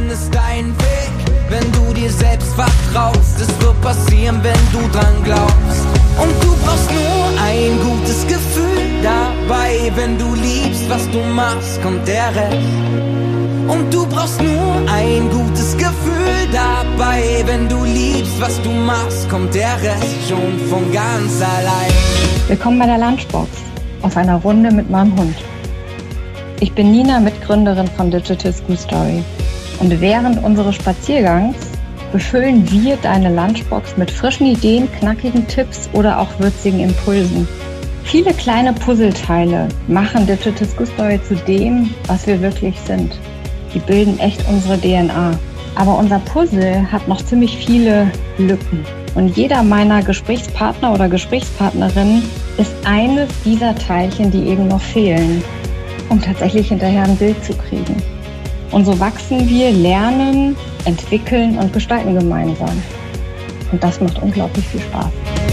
findest deinen Weg, wenn du dir selbst vertraust. Es wird passieren, wenn du dran glaubst. Und du brauchst nur ein gutes Gefühl dabei. Wenn du liebst, was du machst, kommt der Rest. Und du brauchst nur ein gutes Gefühl dabei. Wenn du liebst, was du machst, kommt der Rest schon von ganz allein. Willkommen bei der Lunchbox auf einer Runde mit meinem Hund. Ich bin Nina, Mitgründerin von Digital School Story. Und während unseres Spaziergangs befüllen wir deine Lunchbox mit frischen Ideen, knackigen Tipps oder auch würzigen Impulsen. Viele kleine Puzzleteile machen Digital School Story zu dem, was wir wirklich sind. Die bilden echt unsere DNA. Aber unser Puzzle hat noch ziemlich viele Lücken. Und jeder meiner Gesprächspartner oder Gesprächspartnerinnen ist eines dieser Teilchen, die eben noch fehlen, um tatsächlich hinterher ein Bild zu kriegen. Und so wachsen wir, lernen, entwickeln und gestalten gemeinsam. Und das macht unglaublich viel Spaß.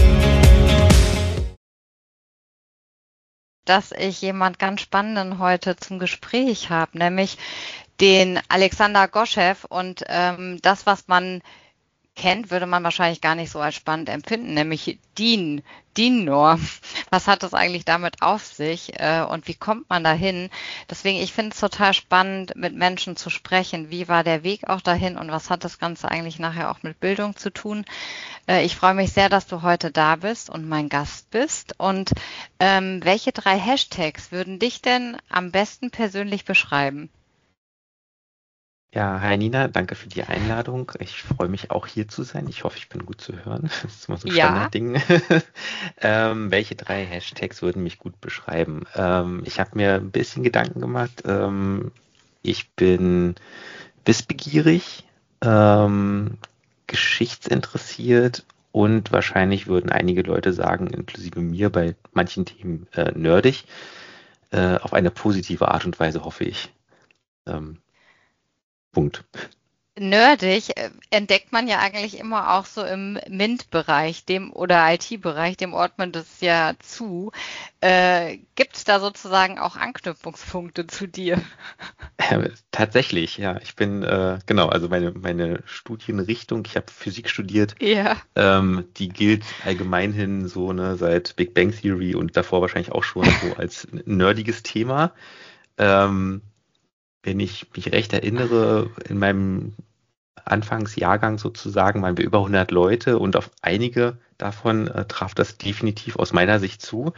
Dass ich jemand ganz Spannenden heute zum Gespräch habe, nämlich den Alexander Goschew. Und das, was man kennt, würde man wahrscheinlich gar nicht so als spannend empfinden, nämlich DIN-Norm. Was hat das eigentlich damit auf sich und wie kommt man dahin? Deswegen, ich finde es total spannend, mit Menschen zu sprechen. Wie war der Weg auch dahin und was hat das Ganze eigentlich nachher auch mit Bildung zu tun? Ich freue mich sehr, dass du heute da bist und mein Gast bist. Und welche 3 Hashtags würden dich denn am besten persönlich beschreiben? Ja, hi Nina, danke für die Einladung. Ich freue mich auch hier zu sein. Ich hoffe, ich bin gut zu hören. Das ist immer so ein Standardding. Welche 3 Hashtags würden mich gut beschreiben? Ich habe mir ein bisschen Gedanken gemacht. Ich bin wissbegierig, geschichtsinteressiert und wahrscheinlich würden einige Leute sagen, inklusive mir bei manchen Themen nerdig, auf eine positive Art und Weise, hoffe ich. Punkt. Nerdig entdeckt man ja eigentlich immer auch so im MINT-Bereich, oder IT-Bereich, dem ordnet das ja zu. Gibt es da sozusagen auch Anknüpfungspunkte zu dir? Tatsächlich, ja. Ich bin, also meine Studienrichtung, ich habe Physik studiert, Ja. Die gilt allgemeinhin so seit Big Bang Theory und davor wahrscheinlich auch schon so als nerdiges Thema. Wenn ich mich recht erinnere, in meinem Anfangsjahrgang sozusagen waren wir über 100 Leute und auf einige davon traf das definitiv aus meiner Sicht zu.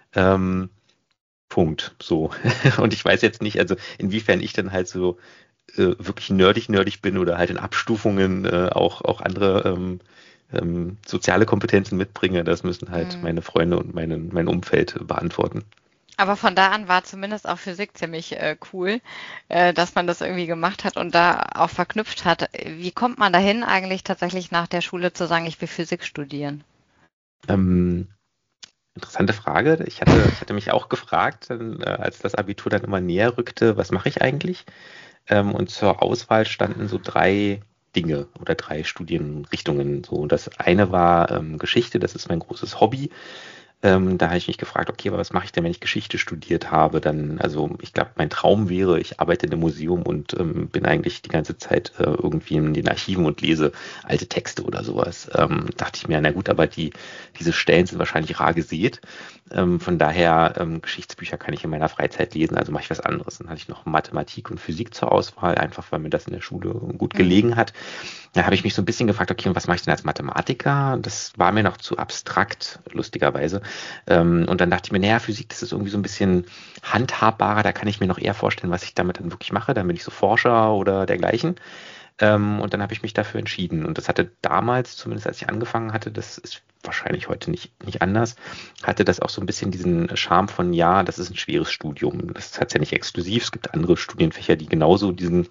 Punkt. So. Und ich weiß jetzt nicht, also inwiefern ich dann halt so wirklich nerdig bin oder halt in Abstufungen auch andere soziale Kompetenzen mitbringe. Das müssen halt meine Freunde und mein Umfeld beantworten. Aber von da an war zumindest auch Physik ziemlich cool, dass man das irgendwie gemacht hat und da auch verknüpft hat. Wie kommt man dahin eigentlich tatsächlich nach der Schule zu sagen, ich will Physik studieren? Interessante Frage. Ich hatte mich auch gefragt, als das Abitur dann immer näher rückte, was mache ich eigentlich? Und zur Auswahl standen so 3 Dinge oder 3 Studienrichtungen. So, das eine war Geschichte, das ist mein großes Hobby. Da habe ich mich gefragt, okay, aber was mache ich denn, wenn ich Geschichte studiert habe? Dann, also ich glaube, mein Traum wäre, ich arbeite in einem Museum und bin eigentlich die ganze Zeit irgendwie in den Archiven und lese alte Texte oder sowas. Dachte ich mir, na gut, aber diese Stellen sind wahrscheinlich rar gesät. Von daher, Geschichtsbücher kann ich in meiner Freizeit lesen, also mache ich was anderes. Dann hatte ich noch Mathematik und Physik zur Auswahl, einfach weil mir das in der Schule gut gelegen hat. Da habe ich mich so ein bisschen gefragt, okay, und was mache ich denn als Mathematiker? Das war mir noch zu abstrakt, lustigerweise. Und dann dachte ich mir, naja, Physik, das ist irgendwie so ein bisschen handhabbarer, da kann ich mir noch eher vorstellen, was ich damit dann wirklich mache. Dann bin ich so Forscher oder dergleichen. Und dann habe ich mich dafür entschieden. Und das hatte damals, zumindest als ich angefangen hatte, das ist wahrscheinlich heute nicht anders, hatte das auch so ein bisschen diesen Charme von, ja, das ist ein schweres Studium. Das hat es ja nicht exklusiv. Es gibt andere Studienfächer, die genauso dieses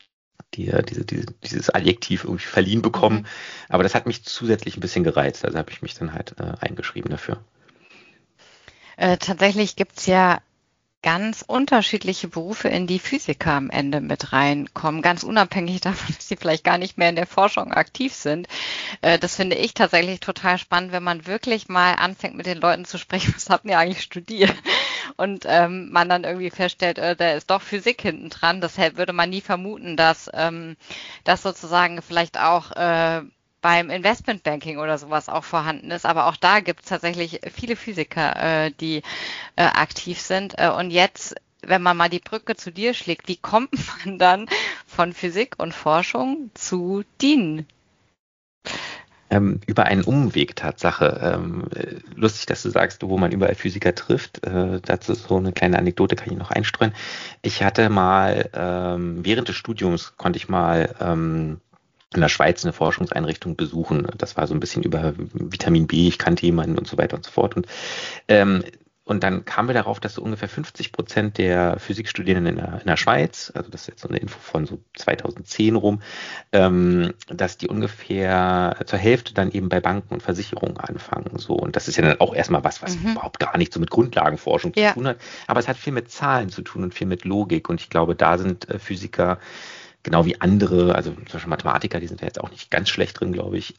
Adjektiv irgendwie verliehen bekommen. Aber das hat mich zusätzlich ein bisschen gereizt. Also habe ich mich dann halt eingeschrieben dafür. Tatsächlich gibt's ja ganz unterschiedliche Berufe, in die Physiker am Ende mit reinkommen, ganz unabhängig davon, dass sie vielleicht gar nicht mehr in der Forschung aktiv sind. Das finde ich tatsächlich total spannend, wenn man wirklich mal anfängt, mit den Leuten zu sprechen, was habt ihr eigentlich studiert? und man dann irgendwie feststellt, da ist doch Physik hinten dran. Deshalb würde man nie vermuten, dass das sozusagen vielleicht auch beim Investmentbanking oder sowas auch vorhanden ist. Aber auch da gibt es tatsächlich viele Physiker, die aktiv sind. Und jetzt, wenn man mal die Brücke zu dir schlägt, wie kommt man dann von Physik und Forschung zu DIN? Über einen Umweg, Tatsache. Lustig, dass du sagst, wo man überall Physiker trifft. Dazu so eine kleine Anekdote kann ich noch einstreuen. Ich hatte mal, während des Studiums konnte ich mal in der Schweiz eine Forschungseinrichtung besuchen. Das war so ein bisschen über Vitamin B, ich kannte jemanden und so weiter und so fort. Und dann kamen wir darauf, dass so ungefähr 50% der Physikstudierenden in der Schweiz, also das ist jetzt so eine Info von so 2010 rum, dass die ungefähr zur Hälfte dann eben bei Banken und Versicherungen anfangen. So. Und das ist ja dann auch erstmal was überhaupt gar nicht so mit Grundlagenforschung zu tun hat. Aber es hat viel mit Zahlen zu tun und viel mit Logik. Und ich glaube, da sind Physiker genau wie andere, also zum Beispiel Mathematiker, die sind ja jetzt auch nicht ganz schlecht drin, glaube ich,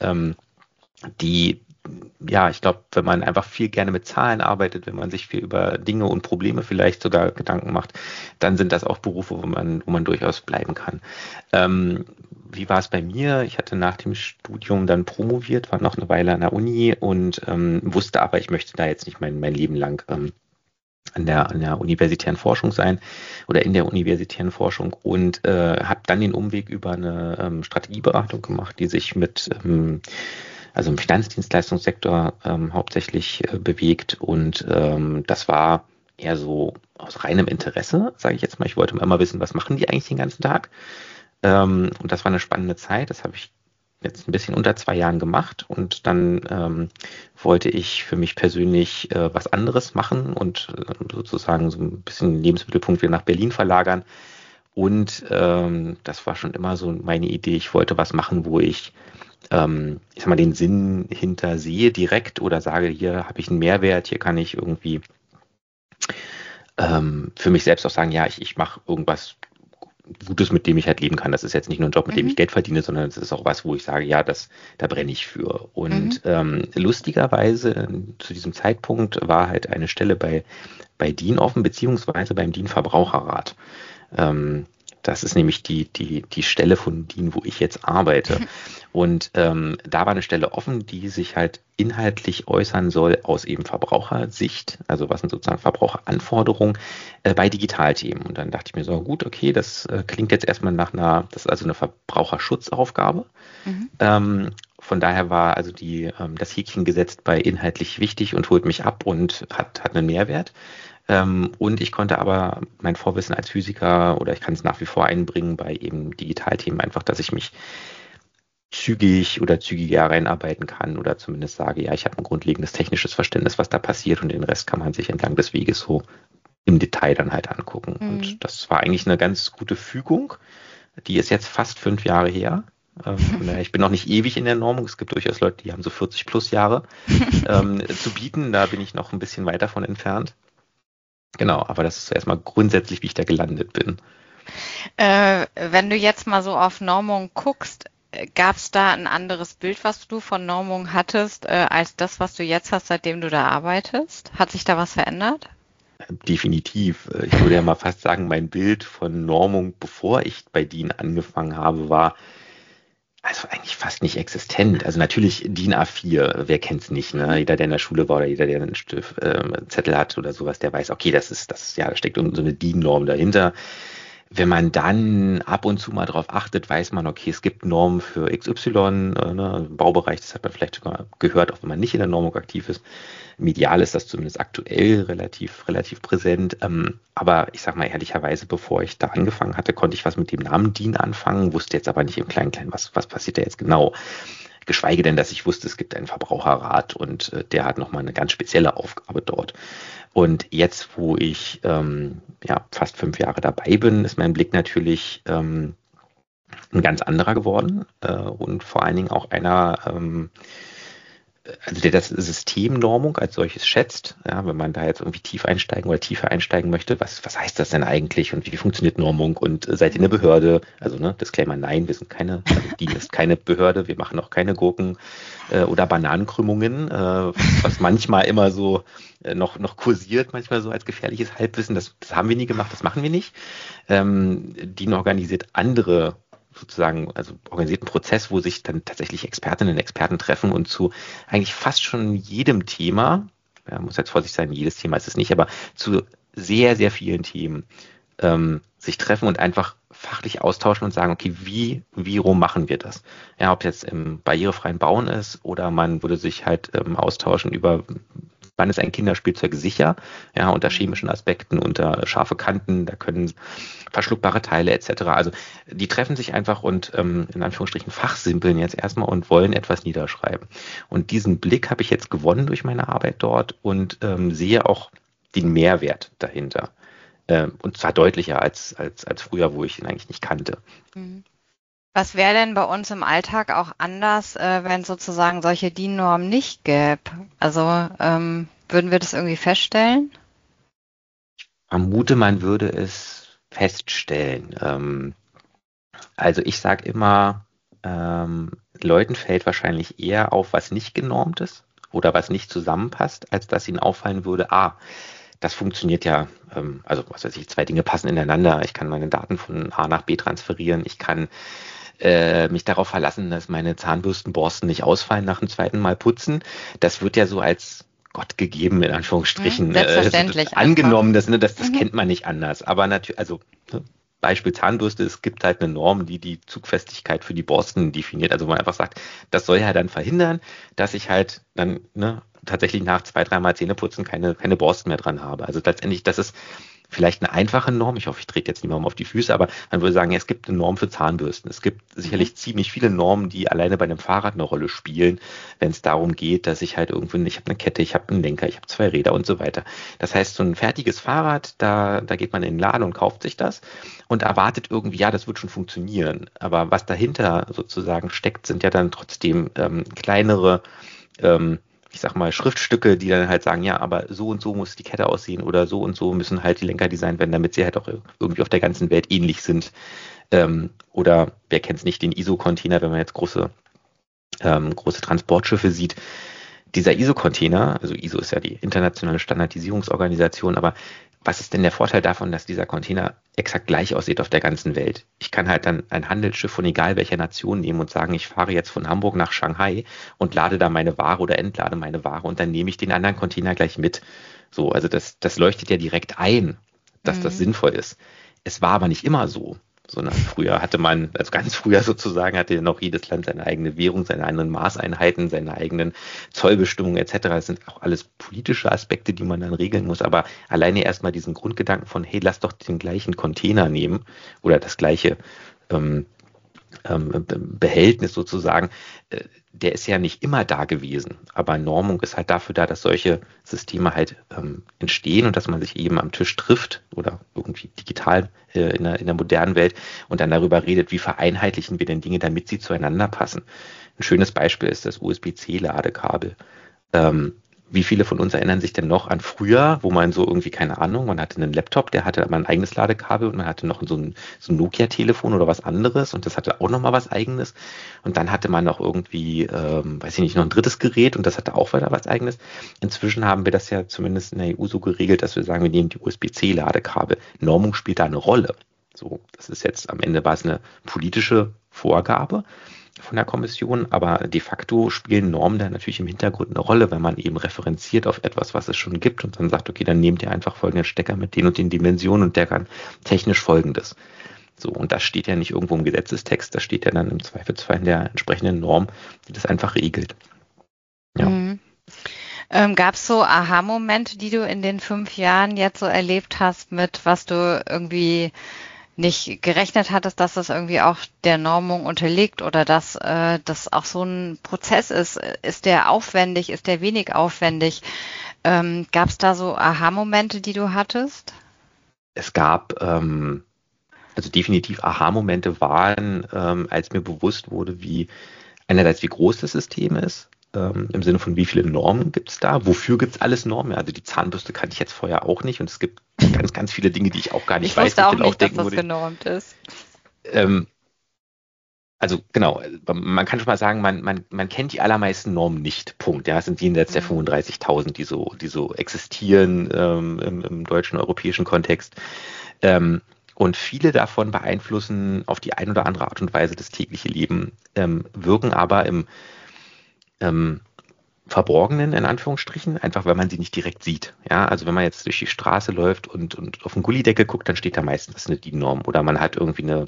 ich glaube, wenn man einfach viel gerne mit Zahlen arbeitet, wenn man sich viel über Dinge und Probleme vielleicht sogar Gedanken macht, dann sind das auch Berufe, wo man durchaus bleiben kann. Wie war es bei mir? Ich hatte nach dem Studium dann promoviert, war noch eine Weile an der Uni und wusste aber, ich möchte da jetzt nicht mein Leben lang an der universitären Forschung sein oder in der universitären Forschung und habe dann den Umweg über eine Strategieberatung gemacht, die sich mit also im Finanzdienstleistungssektor hauptsächlich bewegt und das war eher so aus reinem Interesse, sage ich jetzt mal. Ich wollte immer wissen, was machen die eigentlich den ganzen Tag? Und das war eine spannende Zeit. Das habe ich jetzt ein bisschen unter 2 Jahren gemacht und dann wollte ich für mich persönlich was anderes machen und sozusagen so ein bisschen den Lebensmittelpunkt wieder nach Berlin verlagern. Und das war schon immer so meine Idee. Ich wollte was machen, wo ich sag mal, den Sinn hinter sehe direkt oder sage, hier habe ich einen Mehrwert, hier kann ich irgendwie für mich selbst auch sagen, ja, ich mache irgendwas Gutes, mit dem ich halt leben kann. Das ist jetzt nicht nur ein Job, mit dem ich Geld verdiene, sondern es ist auch was, wo ich sage, ja, da brenne ich für. Und lustigerweise zu diesem Zeitpunkt war halt eine Stelle bei DIN offen, beziehungsweise beim DIN Verbraucherrat. Das ist nämlich die Stelle von DIN, wo ich jetzt arbeite. Und da war eine Stelle offen, die sich halt inhaltlich äußern soll aus eben Verbrauchersicht, also was sind sozusagen Verbraucheranforderungen bei Digitalthemen. Und dann dachte ich mir so, gut, okay, das klingt jetzt erstmal das ist also eine Verbraucherschutzaufgabe. Von daher war also das Häkchen gesetzt bei inhaltlich wichtig und holt mich ab und hat einen Mehrwert. Und ich konnte aber mein Vorwissen als Physiker oder ich kann es nach wie vor einbringen bei eben Digitalthemen einfach, dass ich mich zügiger reinarbeiten kann oder zumindest sage, ja, ich habe ein grundlegendes technisches Verständnis, was da passiert und den Rest kann man sich entlang des Weges so im Detail dann halt angucken. Und das war eigentlich eine ganz gute Fügung. Die ist jetzt fast 5 Jahre her. Ich bin noch nicht ewig in der Normung. Es gibt durchaus Leute, die haben so 40 plus Jahre zu bieten. Da bin ich noch ein bisschen weit davon entfernt. Genau, aber das ist erstmal grundsätzlich, wie ich da gelandet bin. Wenn du jetzt mal so auf Normung guckst, gab es da ein anderes Bild, was du von Normung hattest, als das, was du jetzt hast, seitdem du da arbeitest? Hat sich da was verändert? Definitiv. Ich würde ja mal fast sagen, mein Bild von Normung, bevor ich bei DIN angefangen habe, war also eigentlich fast nicht existent. Also natürlich DIN A4, wer kennt's nicht, ne? Jeder, der in der Schule war oder jeder, der einen Zettel hat oder sowas, der weiß, okay, da steckt so eine DIN-Norm dahinter. Wenn man dann ab und zu mal drauf achtet, weiß man, okay, es gibt Normen für XY, im Baubereich, das hat man vielleicht sogar gehört, auch wenn man nicht in der Normung aktiv ist. Medial ist das zumindest aktuell relativ präsent. Aber ich sage mal ehrlicherweise, bevor ich da angefangen hatte, konnte ich was mit dem Namen DIN anfangen, wusste jetzt aber nicht im Kleinen, was passiert da jetzt genau. Geschweige denn, dass ich wusste, es gibt einen Verbraucherrat und der hat nochmal eine ganz spezielle Aufgabe dort. Und jetzt, wo ich fast 5 Jahre dabei bin, ist mein Blick natürlich ein ganz anderer geworden und vor allen Dingen auch einer, also der das System Normung als solches schätzt, ja, wenn man da jetzt irgendwie tiefer einsteigen möchte, was heißt das denn eigentlich und wie funktioniert Normung und seid ihr eine Behörde? Also Disclaimer, nein, wir sind DIN ist keine Behörde, wir machen auch keine Gurken oder Bananenkrümmungen, was manchmal immer so noch kursiert, manchmal so als gefährliches Halbwissen, das haben wir nie gemacht, das machen wir nicht. DIN organisiert andere sozusagen, also organisierten Prozess, wo sich dann tatsächlich Expertinnen und Experten treffen und zu eigentlich fast schon jedem Thema, muss jetzt vorsichtig sein, jedes Thema ist es nicht, aber zu sehr, sehr vielen Themen sich treffen und einfach fachlich austauschen und sagen, okay, wie rum machen wir das? Ja, ob jetzt im barrierefreien Bauen ist oder man würde sich halt austauschen über wann ist ein Kinderspielzeug sicher, ja, unter chemischen Aspekten, unter scharfe Kanten, da können verschluckbare Teile etc. Also die treffen sich einfach und in Anführungsstrichen fachsimpeln jetzt erstmal und wollen etwas niederschreiben. Und diesen Blick habe ich jetzt gewonnen durch meine Arbeit dort und sehe auch den Mehrwert dahinter. Und zwar deutlicher als früher, wo ich ihn eigentlich nicht kannte. Was wäre denn bei uns im Alltag auch anders, wenn es sozusagen solche DIN-Normen nicht gäbe? Also würden wir das irgendwie feststellen? Ich vermute, man würde es feststellen. Also ich sage immer, Leuten fällt wahrscheinlich eher auf, was nicht genormt ist oder was nicht zusammenpasst, als dass ihnen auffallen würde, das funktioniert ja, also was weiß ich, 2 Dinge passen ineinander. Ich kann meine Daten von A nach B transferieren. Ich kann mich darauf verlassen, dass meine Zahnbürstenborsten nicht ausfallen nach dem 2. Mal putzen. Das wird ja so als Gott gegeben, in Anführungsstrichen, selbstverständlich angenommen. Das kennt man nicht anders. Aber natürlich, also Beispiel Zahnbürste, es gibt halt eine Norm, die die Zugfestigkeit für die Borsten definiert. Also man einfach sagt, das soll ja dann verhindern, dass ich halt dann tatsächlich nach 2-3 Mal Zähneputzen keine Borsten mehr dran habe. Also letztendlich, das ist vielleicht eine einfache Norm. Ich hoffe, ich trete jetzt niemandem auf die Füße, aber man würde sagen, es gibt eine Norm für Zahnbürsten. Es gibt sicherlich ziemlich viele Normen, die alleine bei einem Fahrrad eine Rolle spielen, wenn es darum geht, dass ich halt irgendwie, ich habe eine Kette, ich habe einen Lenker, ich habe 2 Räder und so weiter. Das heißt, so ein fertiges Fahrrad, da geht man in den Laden und kauft sich das und erwartet irgendwie, ja, das wird schon funktionieren. Aber was dahinter sozusagen steckt, sind ja dann trotzdem kleinere ich sag mal, Schriftstücke, die dann halt sagen, ja, aber so und so muss die Kette aussehen oder so und so müssen halt die Lenker designt werden, damit sie halt auch irgendwie auf der ganzen Welt ähnlich sind. Oder wer kennt es nicht, den ISO-Container, wenn man jetzt große Transportschiffe sieht. Dieser ISO-Container, also ISO ist ja die internationale Standardisierungsorganisation, aber was ist denn der Vorteil davon, dass dieser Container exakt gleich aussieht auf der ganzen Welt? Ich kann halt dann ein Handelsschiff von egal welcher Nation nehmen und sagen, ich fahre jetzt von Hamburg nach Shanghai und lade da meine Ware oder entlade meine Ware und dann nehme ich den anderen Container gleich mit. So, also das leuchtet ja direkt ein, dass das sinnvoll ist. Es war aber nicht immer so, sondern früher hatte man, also ganz früher sozusagen, hatte noch jedes Land seine eigene Währung, seine eigenen Maßeinheiten, seine eigenen Zollbestimmungen etc. Das sind auch alles politische Aspekte, die man dann regeln muss, aber alleine erstmal diesen Grundgedanken von, hey, lass doch den gleichen Container nehmen oder das gleiche Behältnis sozusagen, der ist ja nicht immer da gewesen. Aber Normung ist halt dafür da, dass solche Systeme halt entstehen und dass man sich eben am Tisch trifft oder irgendwie digital in der modernen Welt und dann darüber redet, wie vereinheitlichen wir denn Dinge, damit sie zueinander passen. Ein schönes Beispiel ist das USB-C-Ladekabel. Wie viele von uns erinnern sich denn noch an früher, wo man so irgendwie, keine Ahnung, man hatte einen Laptop, der hatte aber ein eigenes Ladekabel und man hatte noch so ein Nokia-Telefon oder was anderes und das hatte auch nochmal was Eigenes und dann hatte man noch irgendwie, weiß ich nicht, noch ein drittes Gerät und das hatte auch wieder was Eigenes. Inzwischen haben wir das ja zumindest in der EU so geregelt, dass wir sagen, wir nehmen die USB-C-Ladekabel. Normung spielt da eine Rolle. So, das ist jetzt, am Ende war es eine politische Vorgabe von der Kommission, aber de facto spielen Normen da natürlich im Hintergrund eine Rolle, wenn man eben referenziert auf etwas, was es schon gibt und dann sagt, okay, dann nehmt ihr einfach folgenden Stecker mit den und den Dimensionen und der kann technisch Folgendes. So, und das steht ja nicht irgendwo im Gesetzestext, das steht ja dann im Zweifelsfall in der entsprechenden Norm, die das einfach regelt. Ja. Gab es so Aha-Momente, die du in den 5 Jahren jetzt so erlebt hast, mit was du irgendwie nicht gerechnet hattest, dass das irgendwie auch der Normung unterliegt oder dass das auch so ein Prozess ist? Ist der aufwendig? Ist der wenig aufwendig? Gab es da so Aha-Momente, die du hattest? Es gab also definitiv Aha-Momente waren, als mir bewusst wurde, einerseits wie groß das System ist, im Sinne von wie viele Normen gibt es da? Wofür gibt es alles Normen? Also die Zahnbürste kannte ich jetzt vorher auch nicht und es gibt ganz, ganz viele Dinge, die ich auch gar nicht weiß. Ich wusste auch nicht, dass das genormt ist. Also genau, man kann schon mal sagen, man kennt die allermeisten Normen nicht, Punkt. Ja, es sind jenseits der 35.000, die so existieren im deutschen, europäischen Kontext. Und viele davon beeinflussen auf die eine oder andere Art und Weise das tägliche Leben, wirken aber im Verborgenen, in Anführungsstrichen, einfach weil man sie nicht direkt sieht. Ja, also wenn man jetzt durch die Straße läuft und auf den Gullideckel guckt, dann steht da meistens eine DIN-Norm oder man hat irgendwie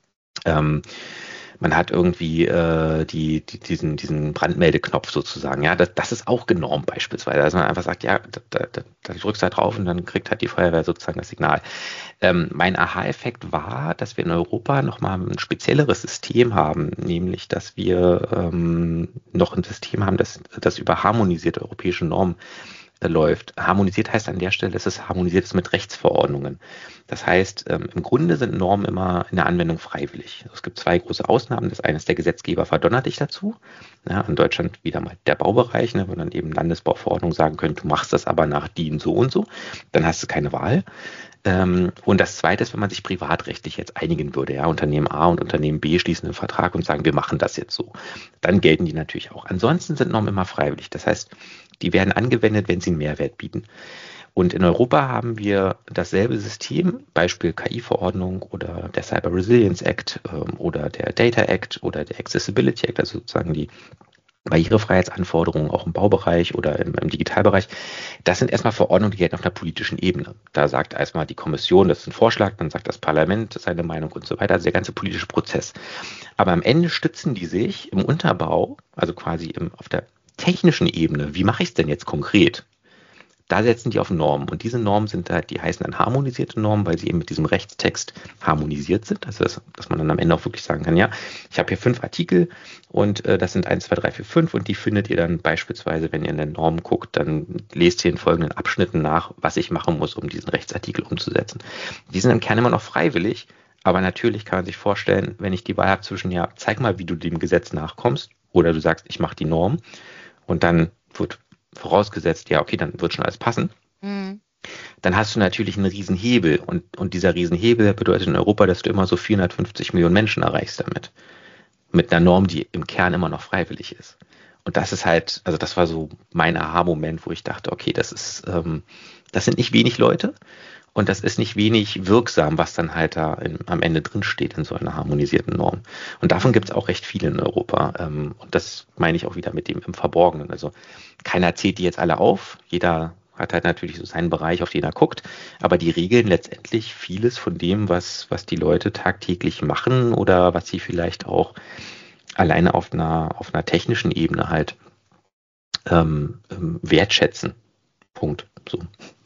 diesen Brandmeldeknopf sozusagen. Ja, das ist auch genormt beispielsweise. Also man einfach sagt, ja, da drückst du da drauf und dann kriegt halt die Feuerwehr sozusagen das Signal. Mein Aha-Effekt war, dass wir in Europa nochmal ein spezielleres System haben, nämlich, dass wir noch ein System haben, das über harmonisierte europäische Normen läuft. Harmonisiert heißt an der Stelle, dass es harmonisiert ist mit Rechtsverordnungen. Das heißt, im Grunde sind Normen immer in der Anwendung freiwillig. Es gibt zwei große Ausnahmen. Das eine ist, der Gesetzgeber verdonnert dich dazu. Ja, in Deutschland wieder mal der Baubereich, wo dann eben Landesbauverordnungen sagen können, du machst das aber nach DIN so und so. Dann hast du keine Wahl. Und das Zweite ist, wenn man sich privatrechtlich jetzt einigen würde, ja, Unternehmen A und Unternehmen B schließen einen Vertrag und sagen, wir machen das jetzt so, dann gelten die natürlich auch. Ansonsten sind Normen immer freiwillig. Das heißt, die werden angewendet, wenn sie einen Mehrwert bieten. Und in Europa haben wir dasselbe System, Beispiel KI-Verordnung oder der Cyber Resilience Act oder der Data Act oder der Accessibility Act, also sozusagen die Barrierefreiheitsanforderungen auch im Baubereich oder im Digitalbereich. Das sind erstmal Verordnungen, die gelten auf einer politischen Ebene. Da sagt erstmal die Kommission, das ist ein Vorschlag, dann sagt das Parlament seine Meinung und so weiter, also der ganze politische Prozess. Aber am Ende stützen die sich im Unterbau, also quasi auf der technischen Ebene, wie mache ich es denn jetzt konkret? Da setzen die auf Normen und diese Normen sind halt, die heißen dann harmonisierte Normen, weil sie eben mit diesem Rechtstext harmonisiert sind. Also dass man dann am Ende auch wirklich sagen kann, ja, ich habe hier 5 Artikel und das sind 1, 2, 3, 4, 5 und die findet ihr dann beispielsweise, wenn ihr in den Normen guckt, dann lest ihr in folgenden Abschnitten nach, was ich machen muss, um diesen Rechtsartikel umzusetzen. Die sind im Kern immer noch freiwillig, aber natürlich kann man sich vorstellen, wenn ich die Wahl habe zwischen, ja, zeig mal, wie du dem Gesetz nachkommst oder du sagst, ich mache die Norm und dann wird vorausgesetzt, ja, okay, dann wird schon alles passen. Dann hast du natürlich einen Riesenhebel und dieser Riesenhebel bedeutet in Europa, dass du immer so 450 Millionen Menschen erreichst damit. Mit einer Norm, die im Kern immer noch freiwillig ist. Und das ist halt, also das war so mein Aha-Moment, wo ich dachte, okay, das sind nicht wenig Leute und das ist nicht wenig wirksam, was dann halt da am Ende drin steht in so einer harmonisierten Norm. Und davon gibt es auch recht viele in Europa. Und das meine ich auch wieder mit dem im Verborgenen. Also keiner zählt die jetzt alle auf. Jeder hat halt natürlich so seinen Bereich, auf den er guckt. Aber die regeln letztendlich vieles von dem, was die Leute tagtäglich machen oder was sie vielleicht auch alleine auf einer technischen Ebene halt wertschätzen. Punkt. So.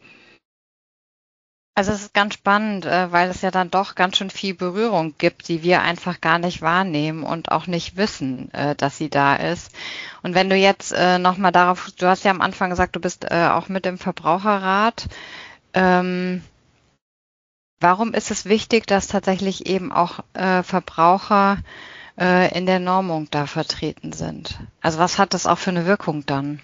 Also es ist ganz spannend, weil es ja dann doch ganz schön viel Berührung gibt, die wir einfach gar nicht wahrnehmen und auch nicht wissen, dass sie da ist. Und wenn du jetzt nochmal darauf, du hast ja am Anfang gesagt, du bist auch mit im Verbraucherrat. Warum ist es wichtig, dass tatsächlich eben auch Verbraucher in der Normung da vertreten sind? Also was hat das auch für eine Wirkung dann?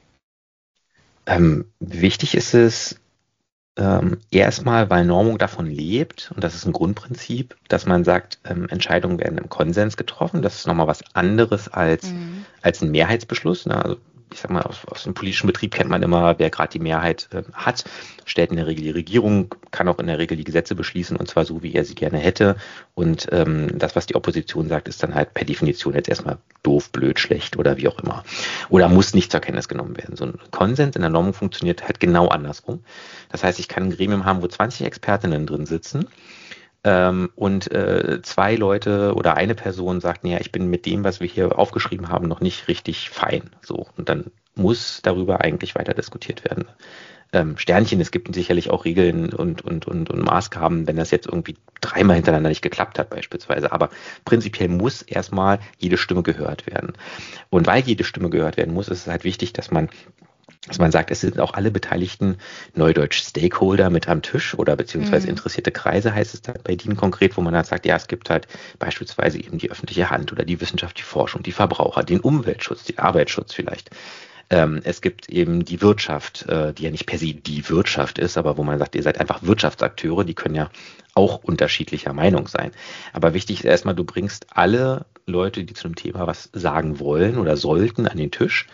Wichtig ist es, erstmal, weil Normung davon lebt, und das ist ein Grundprinzip, dass man sagt, Entscheidungen werden im Konsens getroffen. Das ist nochmal was anderes als ein Mehrheitsbeschluss. Ne? Also ich sag mal, aus dem politischen Betrieb kennt man immer, wer gerade die Mehrheit hat, stellt in der Regel die Regierung, kann auch in der Regel die Gesetze beschließen und zwar so, wie er sie gerne hätte. Und das, was die Opposition sagt, ist dann halt per Definition jetzt erstmal doof, blöd, schlecht oder wie auch immer. Oder muss nicht zur Kenntnis genommen werden. So ein Konsens in der Normung funktioniert halt genau andersrum. Das heißt, ich kann ein Gremium haben, wo 20 Expertinnen drin sitzen. Und 2 Leute oder eine Person sagt, ja, ich bin mit dem, was wir hier aufgeschrieben haben, noch nicht richtig fein. So, und dann muss darüber eigentlich weiter diskutiert werden. Sternchen, es gibt sicherlich auch Regeln und Maßgaben, wenn das jetzt irgendwie 3-mal hintereinander nicht geklappt hat beispielsweise. Aber prinzipiell muss erstmal jede Stimme gehört werden. Und weil jede Stimme gehört werden muss, ist es halt wichtig, dass man dass man sagt, es sind auch alle beteiligten, neudeutsch Stakeholder mit am Tisch oder beziehungsweise interessierte Kreise heißt es dann bei DIN konkret, wo man dann sagt, ja, es gibt halt beispielsweise eben die öffentliche Hand oder die Wissenschaft, die Forschung, die Verbraucher, den Umweltschutz, den Arbeitsschutz vielleicht. Es gibt eben die Wirtschaft, die ja nicht per se die Wirtschaft ist, aber wo man sagt, ihr seid einfach Wirtschaftsakteure, die können ja auch unterschiedlicher Meinung sein. Aber wichtig ist erstmal, du bringst alle Leute, die zu einem Thema was sagen wollen oder sollten, an den Tisch.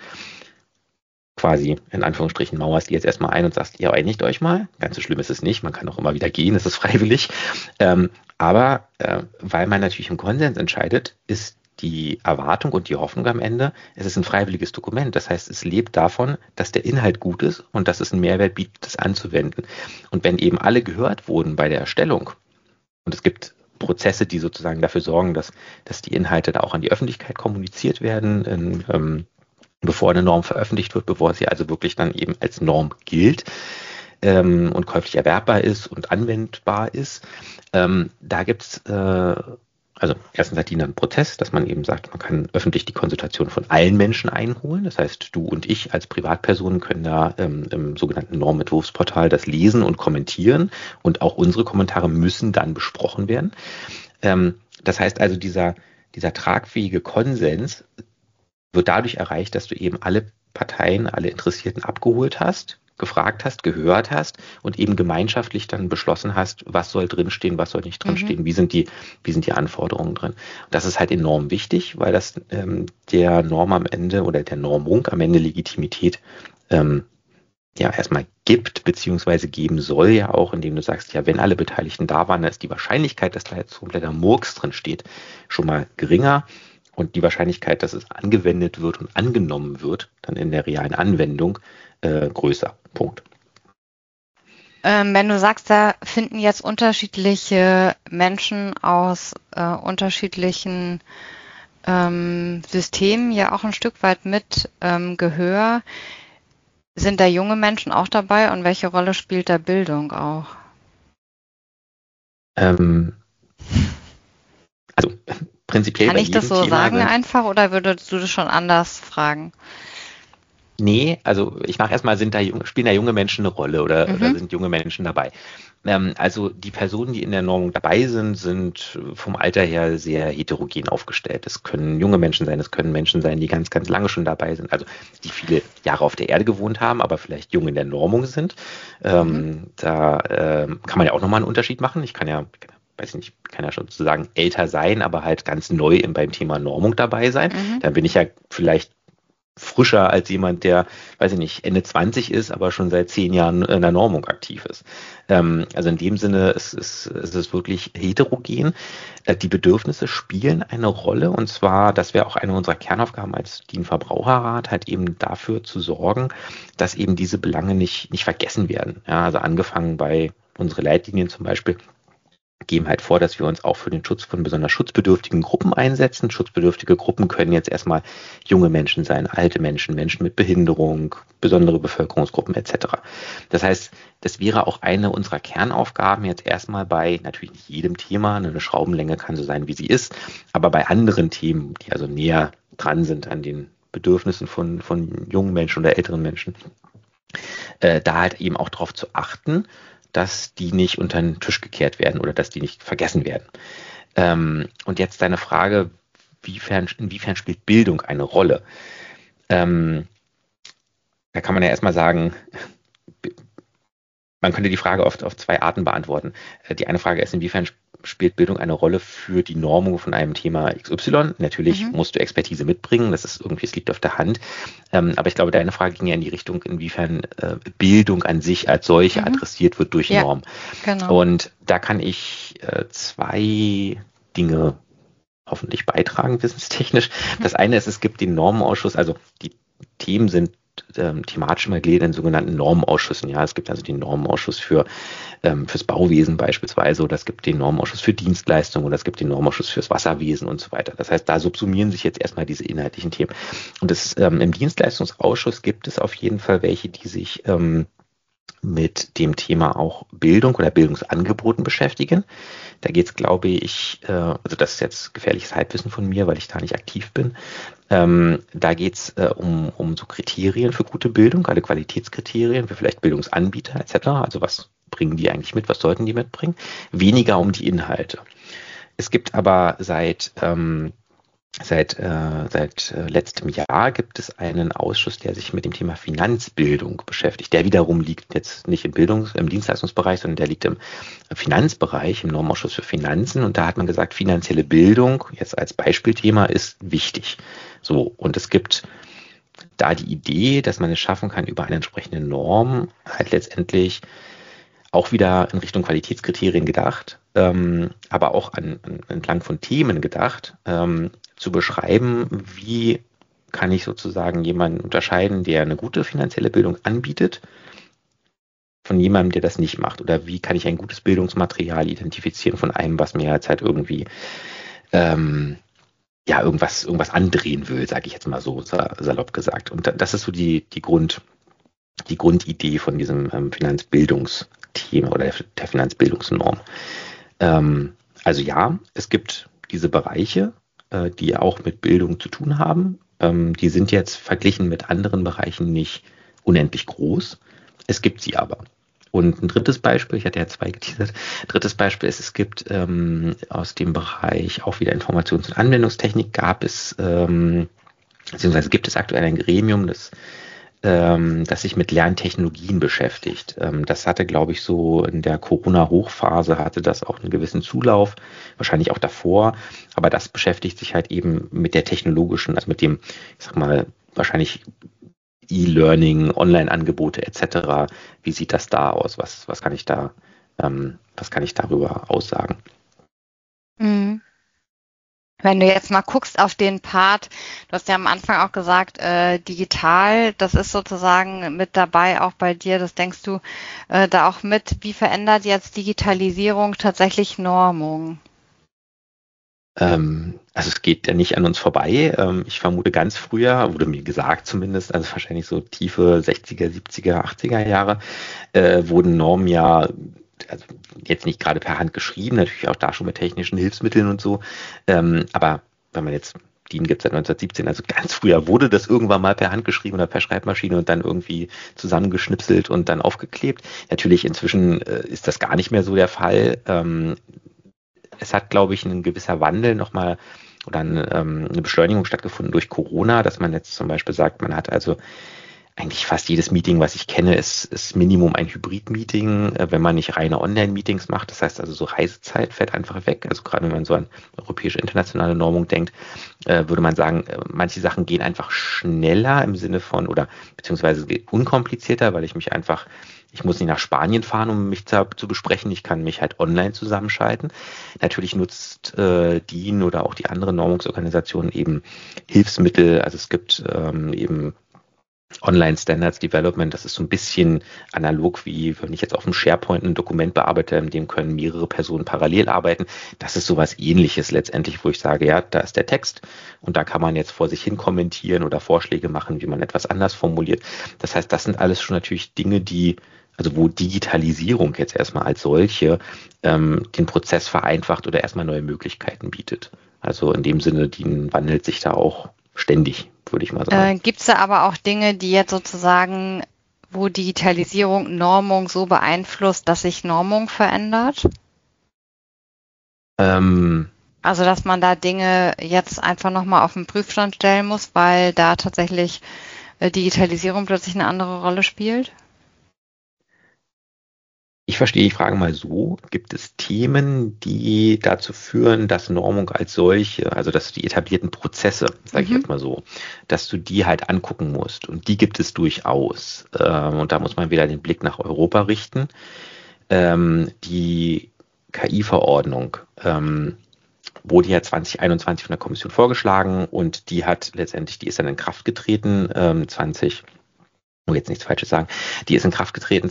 Quasi in Anführungsstrichen mauerst die jetzt erstmal ein und sagst, ihr einigt euch mal. Ganz so schlimm ist es nicht, man kann auch immer wieder gehen, es ist freiwillig. Aber weil man natürlich im Konsens entscheidet, ist die Erwartung und die Hoffnung am Ende, es ist ein freiwilliges Dokument. Das heißt, es lebt davon, dass der Inhalt gut ist und dass es einen Mehrwert bietet, das anzuwenden. Und wenn eben alle gehört wurden bei der Erstellung und es gibt Prozesse, die sozusagen dafür sorgen, dass die Inhalte da auch an die Öffentlichkeit kommuniziert werden, bevor eine Norm veröffentlicht wird, bevor sie also wirklich dann eben als Norm gilt und käuflich erwerbbar ist und anwendbar ist. Da gibt es also erstens hat die einen Prozess, dass man eben sagt, man kann öffentlich die Konsultation von allen Menschen einholen. Das heißt, du und ich als Privatpersonen können da im sogenannten Normentwurfsportal das lesen und kommentieren und auch unsere Kommentare müssen dann besprochen werden. Das heißt also, dieser tragfähige Konsens wird dadurch erreicht, dass du eben alle Parteien, alle Interessierten abgeholt hast, gefragt hast, gehört hast und eben gemeinschaftlich dann beschlossen hast, was soll drinstehen, was soll nicht drinstehen, wie sind die Anforderungen drin. Und das ist halt enorm wichtig, weil das der Norm am Ende oder der Normung am Ende Legitimität erstmal gibt, beziehungsweise geben soll ja auch, indem du sagst, ja, wenn alle Beteiligten da waren, dann ist die Wahrscheinlichkeit, dass da jetzt kompletter Murks drin steht, schon mal geringer. Und die Wahrscheinlichkeit, dass es angewendet wird und angenommen wird, dann in der realen Anwendung, größer. Punkt. Wenn du sagst, da finden jetzt unterschiedliche Menschen aus unterschiedlichen Systemen ja auch ein Stück weit mit Gehör, sind da junge Menschen auch dabei und welche Rolle spielt da Bildung auch? Also prinzipiell kann ich das so Thema sagen einfach oder würdest du das schon anders fragen? Nee, also ich mache erstmal, spielen da junge Menschen eine Rolle oder sind junge Menschen dabei? Also die Personen, die in der Normung dabei sind vom Alter her sehr heterogen aufgestellt. Es können junge Menschen sein, es können Menschen sein, die ganz, ganz lange schon dabei sind, also die viele Jahre auf der Erde gewohnt haben, aber vielleicht jung in der Normung sind. Da kann man ja auch nochmal einen Unterschied machen. Ich kann ja schon sozusagen älter sein, aber halt ganz neu beim Thema Normung dabei sein. Dann bin ich ja vielleicht frischer als jemand, der, weiß ich nicht, Ende 20 ist, aber schon seit 10 Jahren in der Normung aktiv ist. Also in dem Sinne ist es wirklich heterogen. Die Bedürfnisse spielen eine Rolle und zwar, das wäre auch eine unserer Kernaufgaben als DIN-Verbraucherrat, halt eben dafür zu sorgen, dass eben diese Belange nicht vergessen werden. Ja, also angefangen bei unseren Leitlinien zum Beispiel, geben halt vor, dass wir uns auch für den Schutz von besonders schutzbedürftigen Gruppen einsetzen. Schutzbedürftige Gruppen können jetzt erstmal junge Menschen sein, alte Menschen, Menschen mit Behinderung, besondere Bevölkerungsgruppen etc. Das heißt, das wäre auch eine unserer Kernaufgaben jetzt erstmal bei natürlich nicht jedem Thema, eine Schraubenlänge kann so sein, wie sie ist, aber bei anderen Themen, die also näher dran sind an den Bedürfnissen von jungen Menschen oder älteren Menschen, da halt eben auch darauf zu achten, dass die nicht unter den Tisch gekehrt werden oder dass die nicht vergessen werden. Und jetzt deine Frage, inwiefern spielt Bildung eine Rolle? Da kann man ja erstmal sagen, man könnte die Frage oft auf 2 Arten beantworten. Die eine Frage ist, inwiefern spielt Bildung eine Rolle für die Normung von einem Thema XY? Natürlich musst du Expertise mitbringen, es liegt auf der Hand. Aber ich glaube, deine Frage ging ja in die Richtung, inwiefern Bildung an sich als solche adressiert wird durch Norm. Genau. Und da kann ich 2 Dinge hoffentlich beitragen, wissenstechnisch. Das eine ist, es gibt den Normenausschuss, also die Themen sind thematisch mal gliedert in sogenannten Normenausschüssen. Ja, es gibt also den Normenausschuss fürs Bauwesen beispielsweise oder es gibt den Normenausschuss für Dienstleistungen oder es gibt den Normenausschuss fürs Wasserwesen und so weiter. Das heißt, da subsumieren sich jetzt erstmal diese inhaltlichen Themen. Und im Dienstleistungsausschuss gibt es auf jeden Fall welche, die sich mit dem Thema auch Bildung oder Bildungsangeboten beschäftigen. Da geht es, glaube ich, also das ist jetzt gefährliches Halbwissen von mir, weil ich da nicht aktiv bin. Da geht es um so Kriterien für gute Bildung, also Qualitätskriterien für vielleicht Bildungsanbieter etc. Also was bringen die eigentlich mit, was sollten die mitbringen? Weniger um die Inhalte. Es gibt aber seit letztem Jahr gibt es einen Ausschuss, der sich mit dem Thema Finanzbildung beschäftigt. Der wiederum liegt jetzt nicht im Dienstleistungsbereich, sondern der liegt im Finanzbereich, im Normausschuss für Finanzen. Und da hat man gesagt, finanzielle Bildung, jetzt als Beispielthema, ist wichtig. So, und es gibt da die Idee, dass man es schaffen kann, über eine entsprechende Norm halt letztendlich auch wieder in Richtung Qualitätskriterien gedacht, aber auch entlang von Themen gedacht, zu beschreiben, wie kann ich sozusagen jemanden unterscheiden, der eine gute finanzielle Bildung anbietet, von jemandem, der das nicht macht. Oder wie kann ich ein gutes Bildungsmaterial identifizieren von einem, was mir jetzt halt irgendwie irgendwas andrehen will, sage ich jetzt mal so salopp gesagt. Und das ist so die Grundidee von diesem Finanzbildungsthema oder der Finanzbildungsnorm. Also ja, es gibt diese Bereiche, die auch mit Bildung zu tun haben. Die sind jetzt verglichen mit anderen Bereichen nicht unendlich groß. Es gibt sie aber. Und ein drittes Beispiel, ich hatte ja 2 geteasert, drittes Beispiel ist, es gibt aus dem Bereich auch wieder Informations- und Anwendungstechnik beziehungsweise gibt es aktuell ein Gremium, das sich mit Lerntechnologien beschäftigt. Das hatte, glaube ich, so in der Corona-Hochphase hatte das auch einen gewissen Zulauf, wahrscheinlich auch davor, aber das beschäftigt sich halt eben mit der technologischen, also mit dem, ich sag mal, wahrscheinlich E-Learning, Online-Angebote etc. Wie sieht das da aus? Was kann ich darüber aussagen? Mhm. Wenn du jetzt mal guckst auf den Part, du hast ja am Anfang auch gesagt, digital, das ist sozusagen mit dabei auch bei dir, das denkst du da auch mit, wie verändert jetzt Digitalisierung tatsächlich Normung? Also es geht ja nicht an uns vorbei. Ich vermute ganz früher, wurde mir gesagt zumindest, also wahrscheinlich so tiefe 60er, 70er, 80er Jahre, wurden Normen ja also jetzt nicht gerade per Hand geschrieben, natürlich auch da schon mit technischen Hilfsmitteln und so, aber wenn man jetzt, DIN gibt es seit 1917, also ganz früher wurde das irgendwann mal per Hand geschrieben oder per Schreibmaschine und dann irgendwie zusammengeschnipselt und dann aufgeklebt. Natürlich inzwischen ist das gar nicht mehr so der Fall. Es hat, glaube ich, ein gewisser Wandel nochmal oder eine Beschleunigung stattgefunden durch Corona, dass man jetzt zum Beispiel sagt, man hat also eigentlich fast jedes Meeting, was ich kenne, ist Minimum ein Hybrid-Meeting, wenn man nicht reine Online-Meetings macht. Das heißt also, so Reisezeit fällt einfach weg. Also gerade wenn man so an europäische internationale Normung denkt, würde man sagen, manche Sachen gehen einfach schneller im Sinne von, oder beziehungsweise unkomplizierter, weil ich muss nicht nach Spanien fahren, um mich zu besprechen. Ich kann mich halt online zusammenschalten. Natürlich nutzt DIN oder auch die anderen Normungsorganisationen eben Hilfsmittel. Also es gibt eben Online Standards Development, das ist so ein bisschen analog wie, wenn ich jetzt auf dem SharePoint ein Dokument bearbeite, in dem können mehrere Personen parallel arbeiten. Das ist sowas Ähnliches letztendlich, wo ich sage, ja, da ist der Text und da kann man jetzt vor sich hin kommentieren oder Vorschläge machen, wie man etwas anders formuliert. Das heißt, das sind alles schon natürlich Dinge, wo Digitalisierung jetzt erstmal als solche den Prozess vereinfacht oder erstmal neue Möglichkeiten bietet. Also in dem Sinne, die wandelt sich da auch ständig, würde ich mal sagen. Gibt es da aber auch Dinge, die jetzt sozusagen, wo Digitalisierung Normung so beeinflusst, dass sich Normung verändert? Also dass man da Dinge jetzt einfach nochmal auf den Prüfstand stellen muss, weil da tatsächlich Digitalisierung plötzlich eine andere Rolle spielt? Ich verstehe die Frage mal so, gibt es Themen, die dazu führen, dass Normung als solche, also dass die etablierten Prozesse, sage ich jetzt mal so, dass du die halt angucken musst und die gibt es durchaus. Und da muss man wieder den Blick nach Europa richten. Die KI-Verordnung wurde ja 2021 von der Kommission vorgeschlagen und die ist dann in Kraft getreten, jetzt nichts Falsches sagen, die ist in Kraft getreten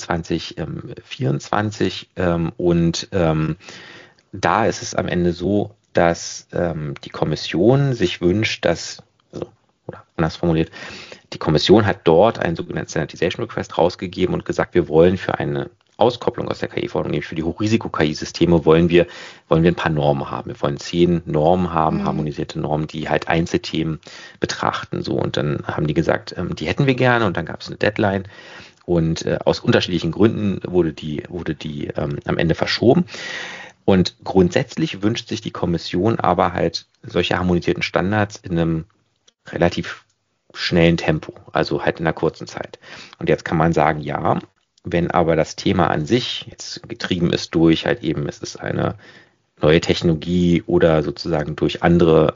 2024 und da ist es am Ende so, dass die Kommission sich wünscht, oder anders formuliert, die Kommission hat dort einen sogenannten Standardization Request rausgegeben und gesagt, wir wollen für eine Auskopplung aus der KI-Verordnung, nämlich für die Hochrisiko-KI-Systeme, wollen wir ein paar Normen haben. Wir wollen 10 Normen haben, harmonisierte Normen, die halt Einzelthemen betrachten. So, und dann haben die gesagt, die hätten wir gerne, und dann gab es eine Deadline. Und aus unterschiedlichen Gründen wurde die am Ende verschoben. Und grundsätzlich wünscht sich die Kommission aber halt solche harmonisierten Standards in einem relativ schnellen Tempo, also halt in einer kurzen Zeit. Und jetzt kann man sagen, ja, wenn aber das Thema an sich jetzt getrieben ist durch halt eben, es ist eine neue Technologie oder sozusagen durch andere,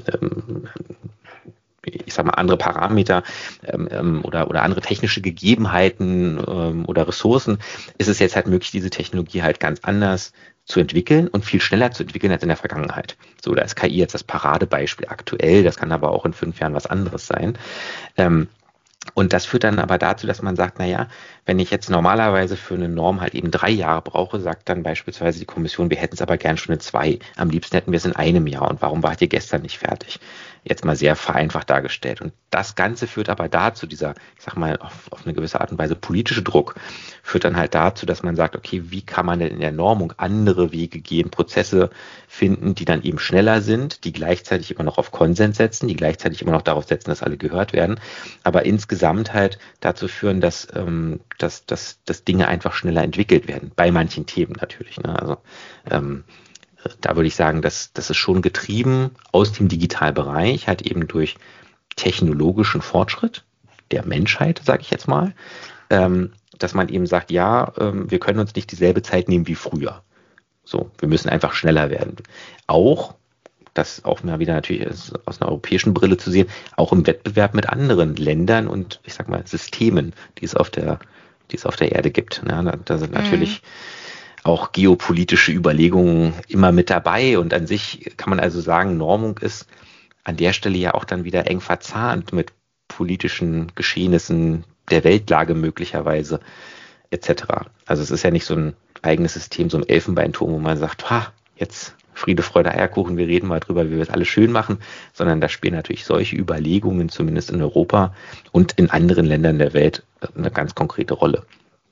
ich sag mal, andere Parameter oder andere technische Gegebenheiten oder Ressourcen, ist es jetzt halt möglich, diese Technologie halt ganz anders zu entwickeln und viel schneller zu entwickeln als in der Vergangenheit. So, da ist KI jetzt das Paradebeispiel aktuell, das kann aber auch in 5 Jahren was anderes sein. Und das führt dann aber dazu, dass man sagt, naja, wenn ich jetzt normalerweise für eine Norm halt eben 3 Jahre brauche, sagt dann beispielsweise die Kommission, wir hätten es aber gern schon in 2. Am liebsten hätten wir es in 1 Jahr. Und warum wart ihr gestern nicht fertig? Jetzt mal sehr vereinfacht dargestellt. Und das Ganze führt aber dazu, dieser, ich sag mal, auf eine gewisse Art und Weise politische Druck, führt dann halt dazu, dass man sagt, okay, wie kann man denn in der Normung andere Wege gehen, Prozesse finden, die dann eben schneller sind, die gleichzeitig immer noch auf Konsens setzen, die gleichzeitig immer noch darauf setzen, dass alle gehört werden, aber insgesamt halt dazu führen, dass Dinge einfach schneller entwickelt werden, bei manchen Themen natürlich. Ne? Also da würde ich sagen, das ist schon getrieben aus dem Digitalbereich, halt eben durch technologischen Fortschritt der Menschheit, sage ich jetzt mal, dass man eben sagt, ja, wir können uns nicht dieselbe Zeit nehmen wie früher. So, wir müssen einfach schneller werden. Auch, das auch mal wieder natürlich aus einer europäischen Brille zu sehen, auch im Wettbewerb mit anderen Ländern und, ich sag mal, Systemen, die es auf der Erde gibt. Ja, da sind natürlich auch geopolitische Überlegungen immer mit dabei, und an sich kann man also sagen, Normung ist an der Stelle ja auch dann wieder eng verzahnt mit politischen Geschehnissen der Weltlage möglicherweise etc. Also es ist ja nicht so ein eigenes System, so ein Elfenbeinturm, wo man sagt, jetzt Friede, Freude, Eierkuchen, wir reden mal drüber, wie wir es alles schön machen, sondern da spielen natürlich solche Überlegungen, zumindest in Europa und in anderen Ländern der Welt, eine ganz konkrete Rolle.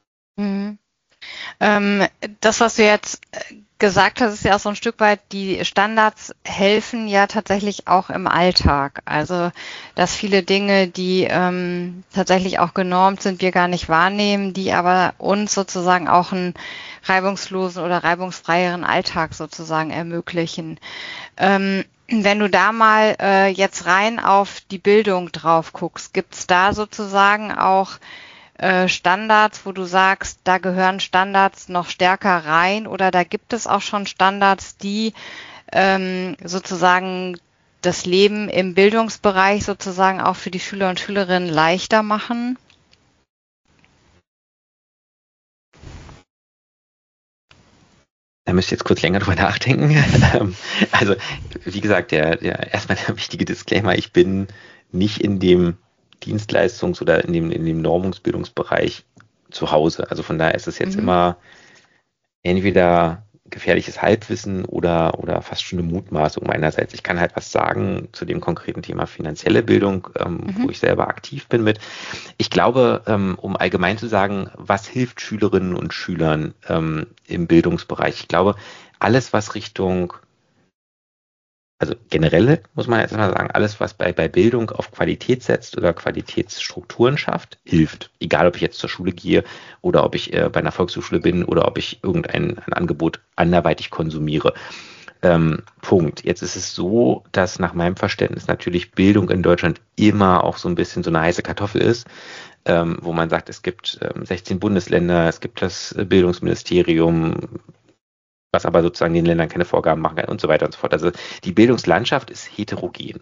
Das, was du jetzt gesagt hast, ist ja auch so ein Stück weit, die Standards helfen ja tatsächlich auch im Alltag. Also, dass viele Dinge, die tatsächlich auch genormt sind, wir gar nicht wahrnehmen, die aber uns sozusagen auch einen reibungslosen oder reibungsfreieren Alltag sozusagen ermöglichen. Wenn du da mal jetzt rein auf die Bildung drauf guckst, gibt's da sozusagen auch Standards, wo du sagst, da gehören Standards noch stärker rein, oder da gibt es auch schon Standards, die sozusagen das Leben im Bildungsbereich sozusagen auch für die Schüler und Schülerinnen leichter machen? Da müsst ihr jetzt kurz länger drüber nachdenken. Also, wie gesagt, erstmal der wichtige Disclaimer, ich bin nicht in dem Dienstleistungs- oder in dem Normungsbildungsbereich zu Hause. Also von daher ist es jetzt immer entweder gefährliches Halbwissen oder fast schon eine Mutmaßung meinerseits. Ich kann halt was sagen zu dem konkreten Thema finanzielle Bildung, wo ich selber aktiv bin mit. Ich glaube, um allgemein zu sagen, was hilft Schülerinnen und Schülern im Bildungsbereich? Ich glaube, alles, was Richtung, also generell muss man jetzt mal sagen, alles, was bei Bildung auf Qualität setzt oder Qualitätsstrukturen schafft, hilft. Egal, ob ich jetzt zur Schule gehe oder ob ich bei einer Volkshochschule bin oder ob ich irgendein Angebot anderweitig konsumiere. Punkt. Jetzt ist es so, dass nach meinem Verständnis natürlich Bildung in Deutschland immer auch so ein bisschen so eine heiße Kartoffel ist, wo man sagt, es gibt 16 Bundesländer, es gibt das Bildungsministerium, was aber sozusagen den Ländern keine Vorgaben machen kann und so weiter und so fort. Also die Bildungslandschaft ist heterogen.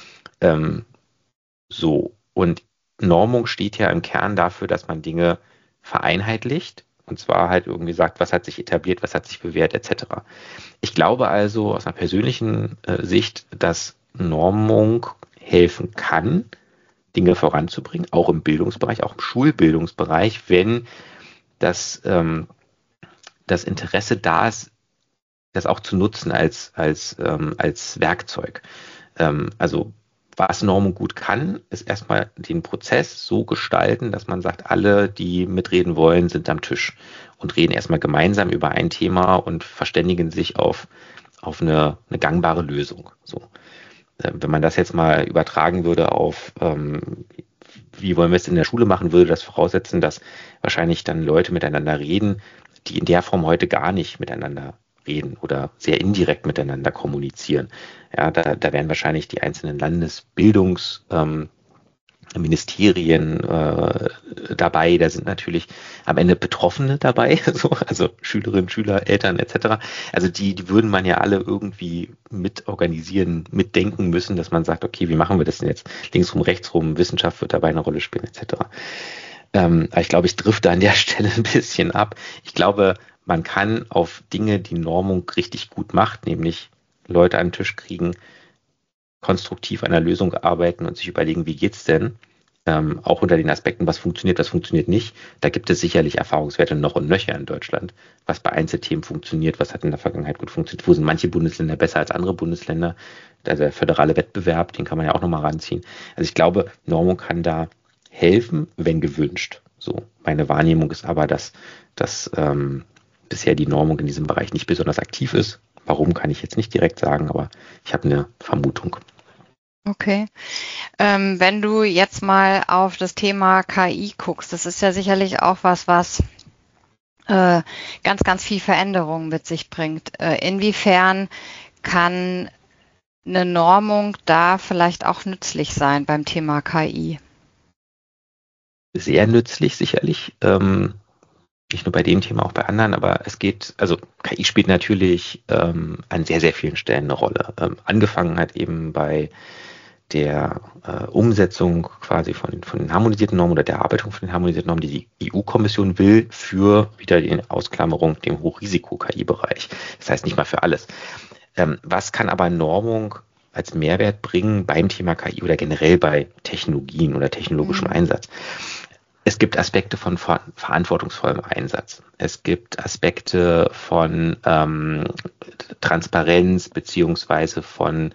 Und Normung steht ja im Kern dafür, dass man Dinge vereinheitlicht, und zwar halt irgendwie sagt, was hat sich etabliert, was hat sich bewährt, etc. Ich glaube also aus einer persönlichen Sicht, dass Normung helfen kann, Dinge voranzubringen, auch im Bildungsbereich, auch im Schulbildungsbereich, wenn das Interesse da ist, das auch zu nutzen als Werkzeug. Also was Normung gut kann, ist erstmal den Prozess so gestalten, dass man sagt, alle, die mitreden wollen, sind am Tisch und reden erstmal gemeinsam über ein Thema und verständigen sich auf eine gangbare Lösung. So. Wenn man das jetzt mal übertragen würde auf, wie wollen wir es in der Schule machen, würde das voraussetzen, dass wahrscheinlich dann Leute miteinander reden, die in der Form heute gar nicht miteinander reden oder sehr indirekt miteinander kommunizieren. Ja, da wären wahrscheinlich die einzelnen Landesbildungsministerien dabei, da sind natürlich am Ende Betroffene dabei, also Schülerinnen, Schüler, Eltern etc. Also die würden man ja alle irgendwie mit organisieren, mitdenken müssen, dass man sagt, okay, wie machen wir das denn jetzt? Linksrum, rechtsrum, Wissenschaft wird dabei eine Rolle spielen etc. Aber ich glaube, ich drifte an der Stelle ein bisschen ab. Ich glaube, man kann auf Dinge, die Normung richtig gut macht, nämlich Leute an den Tisch kriegen, konstruktiv an der Lösung arbeiten und sich überlegen, wie geht's denn? Auch unter den Aspekten, was funktioniert nicht. Da gibt es sicherlich Erfahrungswerte noch und nöcher in Deutschland, was bei Einzelthemen funktioniert, was hat in der Vergangenheit gut funktioniert, wo sind manche Bundesländer besser als andere Bundesländer. Also der föderale Wettbewerb, den kann man ja auch nochmal ranziehen. Also ich glaube, Normung kann da helfen, wenn gewünscht. So, meine Wahrnehmung ist aber, dass bisher die Normung in diesem Bereich nicht besonders aktiv ist. Warum, kann ich jetzt nicht direkt sagen, aber ich habe eine Vermutung. Okay. Wenn du jetzt mal auf das Thema KI guckst, das ist ja sicherlich auch was ganz, ganz viel Veränderung mit sich bringt. Inwiefern kann eine Normung da vielleicht auch nützlich sein beim Thema KI? Sehr nützlich sicherlich. Nicht nur bei dem Thema, auch bei anderen, aber KI spielt natürlich an sehr, sehr vielen Stellen eine Rolle. Angefangen hat eben bei der Umsetzung quasi von den harmonisierten Normen oder der Erarbeitung von den harmonisierten Normen, die die EU-Kommission will, für wieder die Ausklammerung dem Hochrisiko-KI-Bereich. Das heißt nicht mal für alles. Was kann aber Normung als Mehrwert bringen beim Thema KI oder generell bei Technologien oder technologischem Einsatz? Es gibt Aspekte von verantwortungsvollem Einsatz. Es gibt Aspekte von Transparenz beziehungsweise von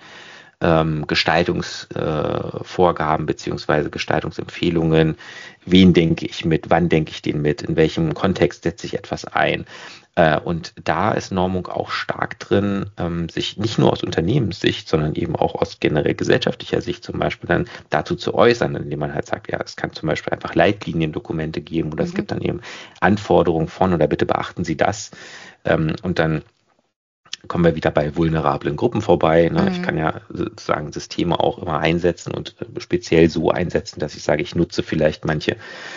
Gestaltungsvorgaben beziehungsweise Gestaltungsempfehlungen. Wen denke ich mit? Wann denke ich den mit? In welchem Kontext setze ich etwas ein? Und da ist Normung auch stark drin, sich nicht nur aus Unternehmenssicht, sondern eben auch aus generell gesellschaftlicher Sicht zum Beispiel dann dazu zu äußern, indem man halt sagt, ja, es kann zum Beispiel einfach Leitliniendokumente geben oder es gibt dann eben Anforderungen von oder bitte beachten Sie das. Und dann kommen wir wieder bei vulnerablen Gruppen vorbei. Ne? Ich kann ja sozusagen Systeme auch immer einsetzen und speziell so einsetzen, dass ich sage, ich nutze vielleicht manche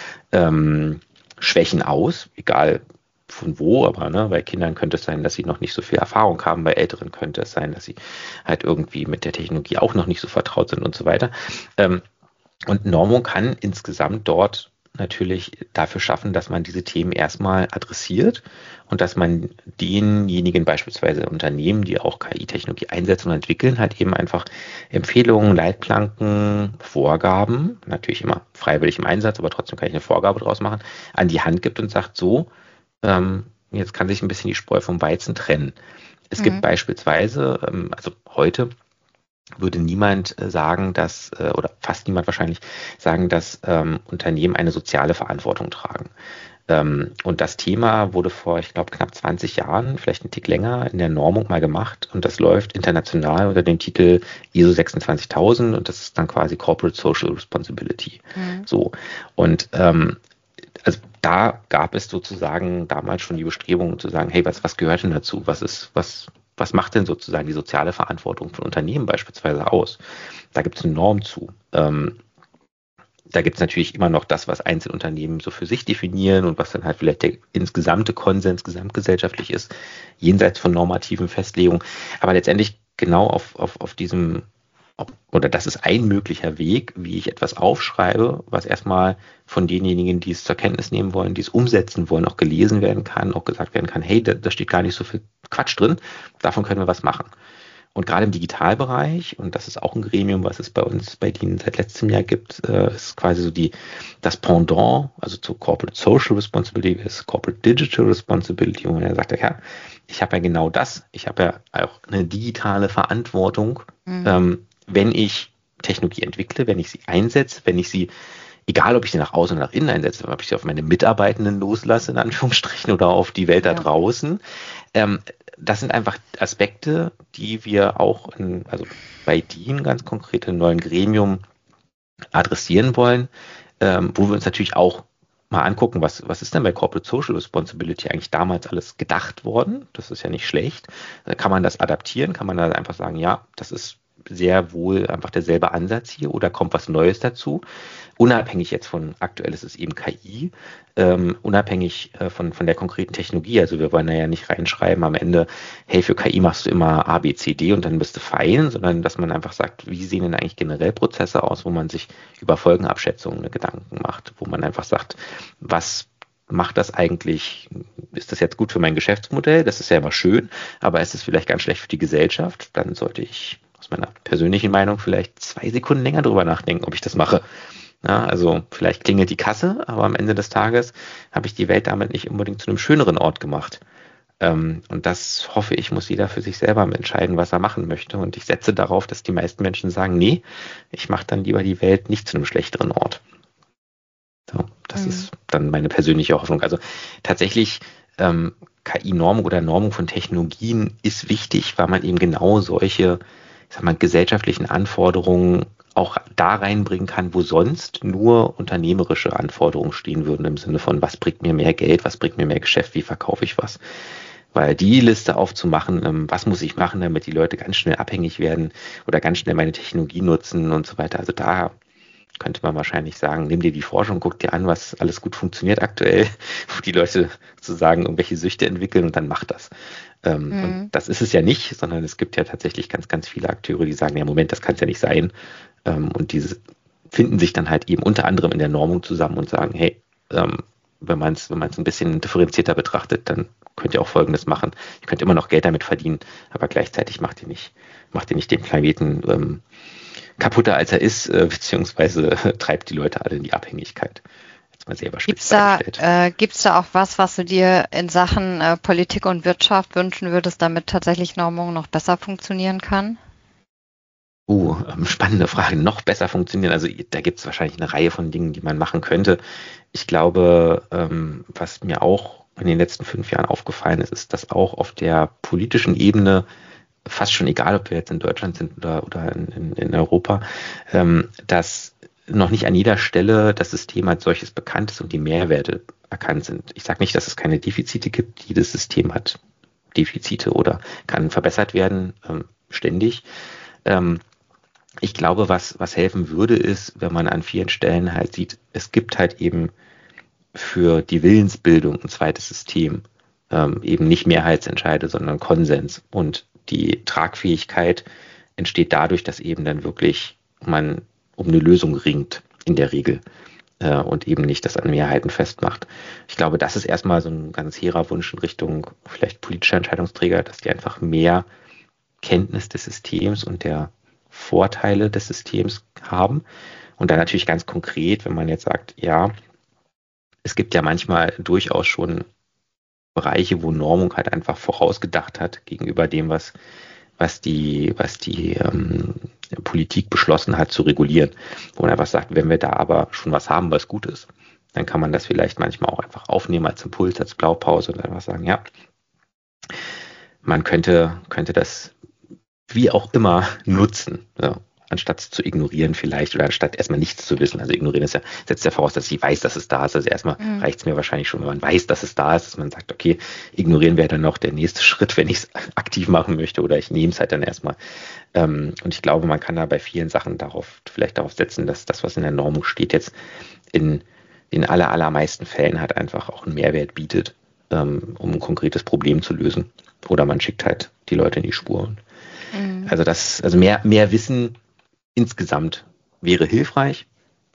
Schwächen aus, egal von wo, aber bei Kindern könnte es sein, dass sie noch nicht so viel Erfahrung haben, bei Älteren könnte es sein, dass sie halt irgendwie mit der Technologie auch noch nicht so vertraut sind und so weiter. Und Normung kann insgesamt dort natürlich dafür schaffen, dass man diese Themen erstmal adressiert und dass man denjenigen, beispielsweise Unternehmen, die auch KI-Technologie einsetzen und entwickeln, halt eben einfach Empfehlungen, Leitplanken, Vorgaben, natürlich immer freiwillig im Einsatz, aber trotzdem kann ich eine Vorgabe draus machen, an die Hand gibt und sagt, so, jetzt kann sich ein bisschen die Spreu vom Weizen trennen. Es gibt beispielsweise, also heute würde niemand sagen, dass, oder fast niemand wahrscheinlich sagen, dass Unternehmen eine soziale Verantwortung tragen. Und das Thema wurde vor, ich glaube, knapp 20 Jahren, vielleicht einen Tick länger, in der Normung mal gemacht. Und das läuft international unter dem Titel ISO 26000 und das ist dann quasi Corporate Social Responsibility. So. Und also da gab es sozusagen damals schon die Bestrebungen zu sagen, hey, was gehört denn dazu? Was macht denn sozusagen die soziale Verantwortung von Unternehmen beispielsweise aus? Da gibt es eine Norm zu. Da gibt es natürlich immer noch das, was Einzelunternehmen so für sich definieren und was dann halt vielleicht der insgesamte Konsens gesamtgesellschaftlich ist, jenseits von normativen Festlegungen. Aber letztendlich genau auf diesem, oder das ist ein möglicher Weg, wie ich etwas aufschreibe, was erstmal von denjenigen, die es zur Kenntnis nehmen wollen, die es umsetzen wollen, auch gelesen werden kann, auch gesagt werden kann, hey, da steht gar nicht so viel Quatsch drin, davon können wir was machen. Und gerade im Digitalbereich, und das ist auch ein Gremium, was es bei uns bei DIN seit letztem Jahr gibt, ist quasi so das Pendant, also zu Corporate Social Responsibility ist Corporate Digital Responsibility, wo man ja sagt, ja, ich habe ja genau das, ich habe ja auch eine digitale Verantwortung, wenn ich Technologie entwickle, wenn ich sie einsetze, wenn ich sie, egal ob ich sie nach außen oder nach innen einsetze, ob ich sie auf meine Mitarbeitenden loslasse, in Anführungsstrichen, oder auf die Welt da draußen. Das sind einfach Aspekte, die wir auch also bei DIN ganz konkret im neuen Gremium adressieren wollen, wo wir uns natürlich auch mal angucken, was ist denn bei Corporate Social Responsibility eigentlich damals alles gedacht worden? Das ist ja nicht schlecht. Kann man das adaptieren? Kann man da einfach sagen, ja, das ist sehr wohl einfach derselbe Ansatz hier oder kommt was Neues dazu? Unabhängig jetzt von, aktuell ist es eben KI, unabhängig von der konkreten Technologie. Also wir wollen da ja nicht reinschreiben am Ende, hey, für KI machst du immer A, B, C, D und dann bist du fein, sondern dass man einfach sagt, wie sehen denn eigentlich generell Prozesse aus, wo man sich über Folgenabschätzungen Gedanken macht, wo man einfach sagt, was macht das eigentlich, ist das jetzt gut für mein Geschäftsmodell? Das ist ja immer schön, aber ist es vielleicht ganz schlecht für die Gesellschaft? Dann sollte ich aus meiner persönlichen Meinung vielleicht 2 Sekunden länger drüber nachdenken, ob ich das mache. Ja, also vielleicht klingelt die Kasse, aber am Ende des Tages habe ich die Welt damit nicht unbedingt zu einem schöneren Ort gemacht. Und das hoffe ich, muss jeder für sich selber entscheiden, was er machen möchte. Und ich setze darauf, dass die meisten Menschen sagen, nee, ich mache dann lieber die Welt nicht zu einem schlechteren Ort. So, das ist dann meine persönliche Hoffnung. Also tatsächlich KI-Normung oder Normung von Technologien ist wichtig, weil man eben genau solche, ich sag mal, gesellschaftlichen Anforderungen auch da reinbringen kann, wo sonst nur unternehmerische Anforderungen stehen würden, im Sinne von, was bringt mir mehr Geld, was bringt mir mehr Geschäft, wie verkaufe ich was. Weil die Liste aufzumachen, was muss ich machen, damit die Leute ganz schnell abhängig werden oder ganz schnell meine Technologie nutzen und so weiter. Also da könnte man wahrscheinlich sagen, nimm dir die Forschung, guck dir an, was alles gut funktioniert aktuell, wo die Leute sozusagen irgendwelche Süchte entwickeln und dann mach das. Und das ist es ja nicht, sondern es gibt ja tatsächlich ganz, ganz viele Akteure, die sagen, ja Moment, das kann es ja nicht sein. Und diese finden sich dann halt eben unter anderem in der Normung zusammen und sagen, hey, wenn man es ein bisschen differenzierter betrachtet, dann könnt ihr auch Folgendes machen. Ihr könnt immer noch Geld damit verdienen, aber gleichzeitig macht ihr nicht den Planeten kaputter als er ist, beziehungsweise treibt die Leute alle in die Abhängigkeit. Jetzt mal sehr überspitzt dargestellt. Gibt's da auch was du dir in Sachen Politik und Wirtschaft wünschen würdest, damit tatsächlich Normung noch besser funktionieren kann? Spannende Frage. Noch besser funktionieren. Also da gibt es wahrscheinlich eine Reihe von Dingen, die man machen könnte. Ich glaube, was mir auch in den letzten 5 Jahren aufgefallen ist, ist, dass auch auf der politischen Ebene, fast schon egal, ob wir jetzt in Deutschland sind oder in Europa, dass noch nicht an jeder Stelle das System als solches bekannt ist und die Mehrwerte erkannt sind. Ich sage nicht, dass es keine Defizite gibt. Jedes System hat Defizite oder kann verbessert werden, ständig. Ich glaube, was helfen würde, ist, wenn man an vielen Stellen halt sieht, es gibt halt eben für die Willensbildung ein zweites System, eben nicht Mehrheitsentscheide, sondern Konsens. Und die Tragfähigkeit entsteht dadurch, dass eben dann wirklich man um eine Lösung ringt, in der Regel, und eben nicht das an Mehrheiten festmacht. Ich glaube, das ist erstmal so ein ganz hehrer Wunsch in Richtung vielleicht politischer Entscheidungsträger, dass die einfach mehr Kenntnis des Systems und der Vorteile des Systems haben. Und dann natürlich ganz konkret, wenn man jetzt sagt, ja, es gibt ja manchmal durchaus schon Bereiche, wo Normung halt einfach vorausgedacht hat gegenüber dem, was die Politik beschlossen hat zu regulieren. Wo man einfach sagt, wenn wir da aber schon was haben, was gut ist, dann kann man das vielleicht manchmal auch einfach aufnehmen als Impuls, als Blaupause und einfach sagen, ja, man könnte das wie auch immer nutzen, ja, anstatt zu ignorieren vielleicht oder anstatt erstmal nichts zu wissen. Also ignorieren setzt ja voraus, dass ich weiß, dass es da ist. Also erstmal reicht es mir wahrscheinlich schon, wenn man weiß, dass es da ist, dass man sagt, okay, ignorieren wäre dann noch der nächste Schritt, wenn ich es aktiv machen möchte oder ich nehme es halt dann erstmal. Und ich glaube, man kann da bei vielen Sachen vielleicht darauf setzen, dass das, was in der Normung steht, jetzt in den allermeisten Fällen halt einfach auch einen Mehrwert bietet, um ein konkretes Problem zu lösen. Oder man schickt halt die Leute in die Spur. Also mehr Wissen insgesamt wäre hilfreich.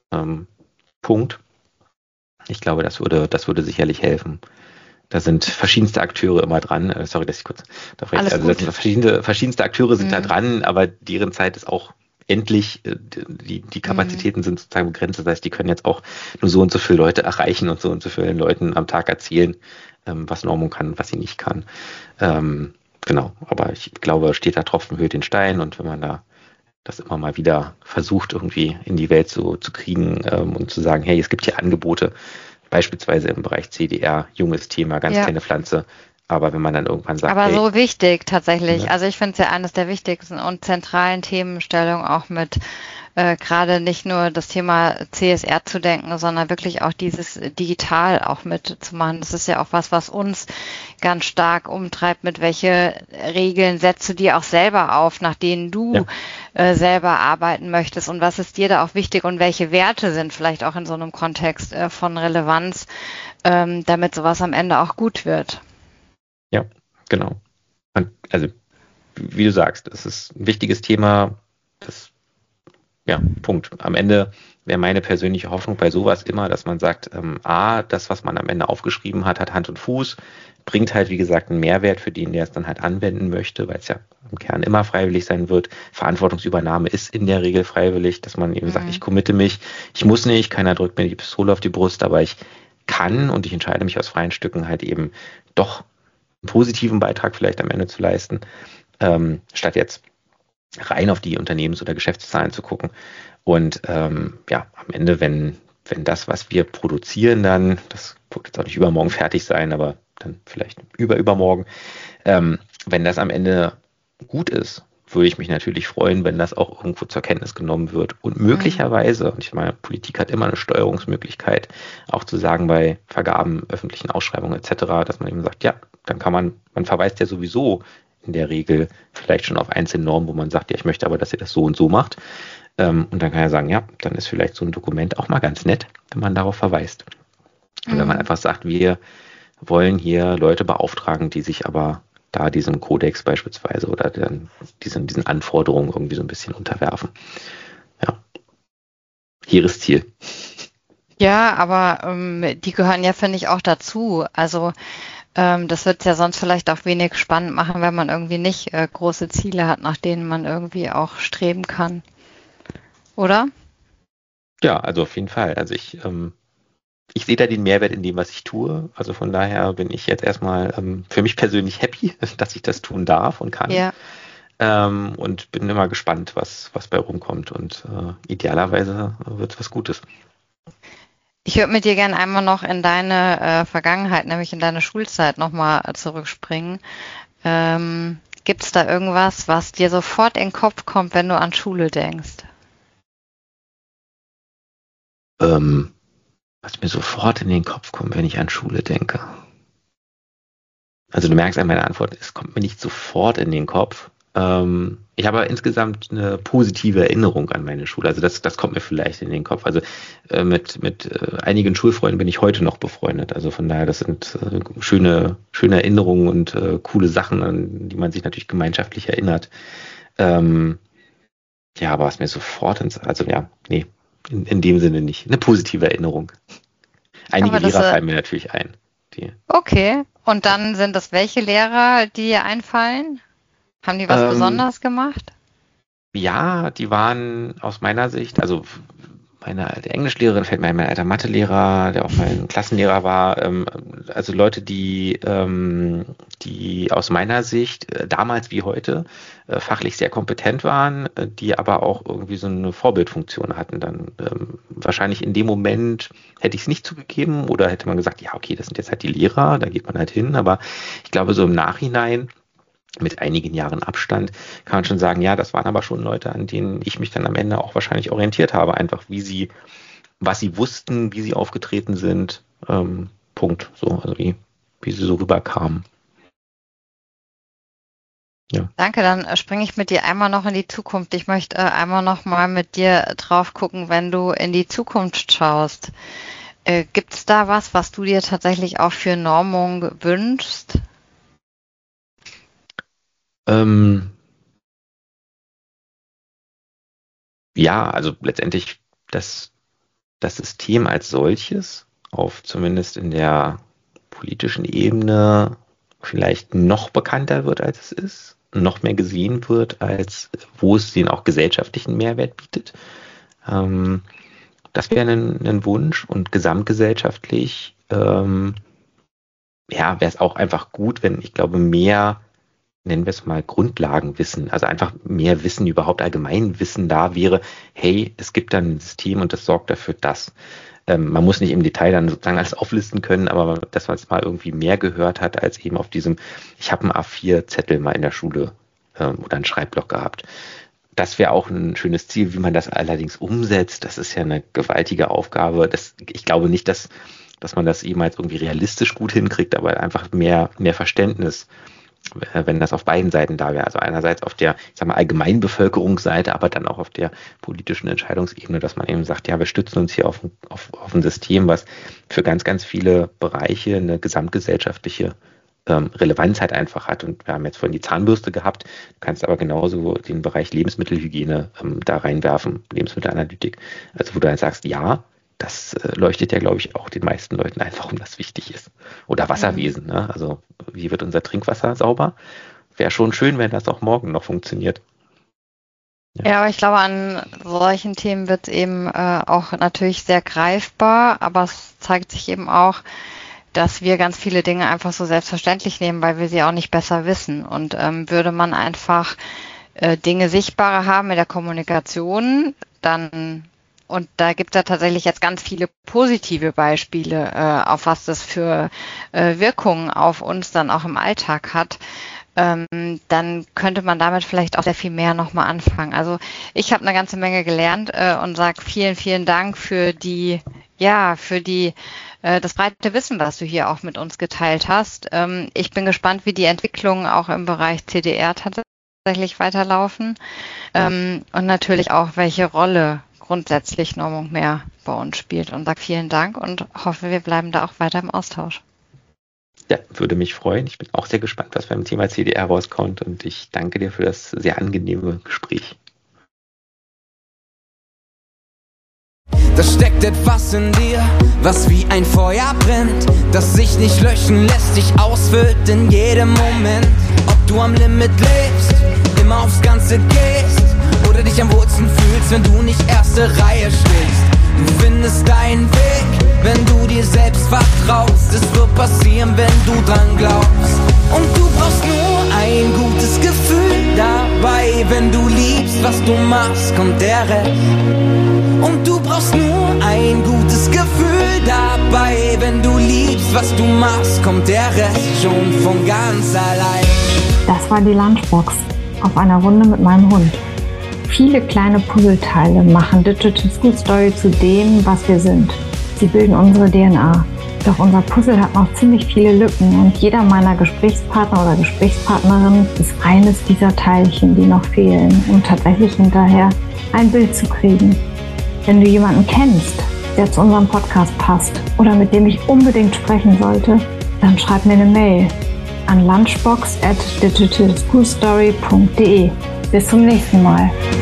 Punkt. Ich glaube, das würde sicherlich helfen. Da sind verschiedenste Akteure immer dran. Sorry, dass ich kurz verschiedenste Akteure sind da dran, aber deren Zeit ist auch endlich. Die Kapazitäten sind sozusagen begrenzt. Das heißt, die können jetzt auch nur so und so viele Leute erreichen und so vielen Leuten am Tag erzählen, was Normung kann, was sie nicht kann. Genau, aber ich glaube, steht da Tropfen höhlt den Stein und wenn man da das immer mal wieder versucht, irgendwie in die Welt zu kriegen und zu sagen, hey, es gibt hier Angebote, beispielsweise im Bereich CDR, junges Thema, ganz kleine Pflanze. Aber wenn man dann irgendwann sagt, aber hey, so wichtig tatsächlich. ne? Also ich finde es ja eines der wichtigsten und zentralen Themenstellungen auch mit gerade nicht nur das Thema CSR zu denken, sondern wirklich auch dieses digital auch mitzumachen. Das ist ja auch was uns ganz stark umtreibt, mit welche Regeln setzt du dir auch selber auf, nach denen du selber arbeiten möchtest und was ist dir da auch wichtig und welche Werte sind vielleicht auch in so einem Kontext von Relevanz, damit sowas am Ende auch gut wird. Ja, genau. Und also, wie du sagst, es ist ein wichtiges Thema. Punkt. Am Ende wäre meine persönliche Hoffnung bei sowas immer, dass man sagt, das, was man am Ende aufgeschrieben hat, hat Hand und Fuß, bringt halt, wie gesagt, einen Mehrwert für den, der es dann halt anwenden möchte, weil es ja im Kern immer freiwillig sein wird. Verantwortungsübernahme ist in der Regel freiwillig, dass man eben sagt, ich committe mich, ich muss nicht, keiner drückt mir die Pistole auf die Brust, aber ich kann und ich entscheide mich aus freien Stücken halt eben doch einen positiven Beitrag vielleicht am Ende zu leisten, statt jetzt rein auf die Unternehmens- oder Geschäftszahlen zu gucken. Und am Ende, wenn das, was wir produzieren, dann, das wird jetzt auch nicht übermorgen fertig sein, aber dann vielleicht übermorgen, wenn das am Ende gut ist, würde ich mich natürlich freuen, wenn das auch irgendwo zur Kenntnis genommen wird. Und möglicherweise, und ich meine, Politik hat immer eine Steuerungsmöglichkeit, auch zu sagen bei Vergaben, öffentlichen Ausschreibungen etc., dass man eben sagt, ja, dann kann man verweist ja sowieso in der Regel vielleicht schon auf einzelne Normen, wo man sagt, ja, ich möchte aber, dass ihr das so und so macht. Und dann kann er sagen, ja, dann ist vielleicht so ein Dokument auch mal ganz nett, wenn man darauf verweist. Und wenn man einfach sagt, wir wollen hier Leute beauftragen, die sich aber da diesem Kodex beispielsweise oder dann diesen Anforderungen irgendwie so ein bisschen unterwerfen. Ja. Hehres Ziel. Ja, aber die gehören ja, finde ich, auch dazu. Also das wird es ja sonst vielleicht auch wenig spannend machen, wenn man irgendwie nicht große Ziele hat, nach denen man irgendwie auch streben kann. Oder? Ja, also auf jeden Fall. Also ich sehe da den Mehrwert in dem, was ich tue. Also von daher bin ich jetzt erstmal für mich persönlich happy, dass ich das tun darf und kann. Ja. Und bin immer gespannt, was bei rumkommt. Und idealerweise wird es was Gutes. Ich würde mit dir gerne einmal noch in deine Vergangenheit, nämlich in deine Schulzeit nochmal zurückspringen. Gibt es da irgendwas, was dir sofort in den Kopf kommt, wenn du an Schule denkst? Was mir sofort in den Kopf kommt, wenn ich an Schule denke. Also du merkst an meiner Antwort, es kommt mir nicht sofort in den Kopf. Ich habe insgesamt eine positive Erinnerung an meine Schule. Also das kommt mir vielleicht in den Kopf. Also mit einigen Schulfreunden bin ich heute noch befreundet. Also von daher, das sind schöne Erinnerungen und coole Sachen, an die man sich natürlich gemeinschaftlich erinnert. Aber was mir sofort in dem Sinne nicht. Eine positive Erinnerung. Einige Lehrer fallen mir natürlich ein. Okay, und dann sind das welche Lehrer, die dir einfallen? Haben die was Besonderes gemacht? Ja, die waren aus meiner Sicht, also meine alte Englischlehrerin fällt mir ein, mein alter Mathelehrer, der auch mein Klassenlehrer war, also Leute, die aus meiner Sicht damals wie heute fachlich sehr kompetent waren, die aber auch irgendwie so eine Vorbildfunktion hatten. Dann wahrscheinlich in dem Moment hätte ich es nicht zugegeben oder hätte man gesagt, ja okay, das sind jetzt halt die Lehrer, da geht man halt hin, aber ich glaube so im Nachhinein mit einigen Jahren Abstand kann man schon sagen, ja, das waren aber schon Leute, an denen ich mich dann am Ende auch wahrscheinlich orientiert habe, einfach was sie wussten, wie sie aufgetreten sind, Punkt, so, also wie sie so rüberkamen. Ja. Danke, dann springe ich mit dir einmal noch in die Zukunft. Ich möchte einmal noch mal mit dir drauf gucken, wenn du in die Zukunft schaust. Gibt es da was du dir tatsächlich auch für Normung wünschst? Ja, also letztendlich das System als solches zumindest in der politischen Ebene vielleicht noch bekannter wird, als es ist, noch mehr gesehen wird, als wo es den auch gesellschaftlichen Mehrwert bietet. Das wäre ein Wunsch und gesamtgesellschaftlich wäre es auch einfach gut, wenn, ich glaube, mehr nennen wir es mal Grundlagenwissen, also einfach mehr Wissen, überhaupt Allgemeinwissen da wäre, hey, es gibt dann ein System und das sorgt dafür, dass. Man muss nicht im Detail dann sozusagen alles auflisten können, aber dass man es mal irgendwie mehr gehört hat, als eben auf diesem, ich habe einen A4-Zettel mal in der Schule oder einen Schreibblock gehabt. Das wäre auch ein schönes Ziel, wie man das allerdings umsetzt. Das ist ja eine gewaltige Aufgabe. Ich glaube nicht, dass man das jemals irgendwie realistisch gut hinkriegt, aber einfach mehr Verständnis, wenn das auf beiden Seiten da wäre. Also einerseits auf der, ich sag mal, Allgemeinbevölkerungsseite, aber dann auch auf der politischen Entscheidungsebene, dass man eben sagt, ja, wir stützen uns hier auf ein System, was für ganz, ganz viele Bereiche eine gesamtgesellschaftliche Relevanz halt einfach hat. Und wir haben jetzt vorhin die Zahnbürste gehabt, du kannst aber genauso den Bereich Lebensmittelhygiene da reinwerfen, Lebensmittelanalytik. Also wo du halt sagst, ja, das leuchtet ja, glaube ich, auch den meisten Leuten ein, warum das wichtig ist. Oder Wasserwesen, ne? Also wie wird unser Trinkwasser sauber? Wäre schon schön, wenn das auch morgen noch funktioniert. Ja, aber ich glaube, an solchen Themen wird es eben auch natürlich sehr greifbar, aber es zeigt sich eben auch, dass wir ganz viele Dinge einfach so selbstverständlich nehmen, weil wir sie auch nicht besser wissen. Und würde man einfach Dinge sichtbarer haben in der Kommunikation, dann, und da gibt es ja tatsächlich jetzt ganz viele positive Beispiele, auf was das für Wirkungen auf uns dann auch im Alltag hat, dann könnte man damit vielleicht auch sehr viel mehr nochmal anfangen. Also ich habe eine ganze Menge gelernt und sage vielen, vielen Dank für das breite Wissen, was du hier auch mit uns geteilt hast. Ich bin gespannt, wie die Entwicklungen auch im Bereich CDR tatsächlich weiterlaufen und natürlich auch, welche Rolle grundsätzlich Normung mehr bei uns spielt. Und sage vielen Dank und hoffe, wir bleiben da auch weiter im Austausch. Ja, würde mich freuen. Ich bin auch sehr gespannt, was beim Thema CDR rauskommt und ich danke dir für das sehr angenehme Gespräch. Da steckt etwas in dir, was wie ein Feuer brennt, das sich nicht löschen lässt, dich ausfüllt in jedem Moment. Ob du am Limit lebst, immer aufs Ganze gehst oder dich am wohlsten fühlst, wenn du nicht erste Reihe stehst. Du findest deinen Weg, wenn du dir selbst vertraust. Es wird passieren, wenn du dran glaubst. Und du brauchst nur ein gutes Gefühl dabei. Wenn du liebst, was du machst, kommt der Rest. Und du brauchst nur ein gutes Gefühl dabei. Wenn du liebst, was du machst, kommt der Rest schon von ganz allein. Das war die Lunchbox auf einer Runde mit meinem Hund. Viele kleine Puzzleteile machen Digital School Story zu dem, was wir sind. Sie bilden unsere DNA. Doch unser Puzzle hat noch ziemlich viele Lücken und jeder meiner Gesprächspartner oder Gesprächspartnerin ist eines dieser Teilchen, die noch fehlen, um tatsächlich hinterher ein Bild zu kriegen. Wenn du jemanden kennst, der zu unserem Podcast passt oder mit dem ich unbedingt sprechen sollte, dann schreib mir eine Mail an lunchbox@digitalschoolstory.de. Bis zum nächsten Mal.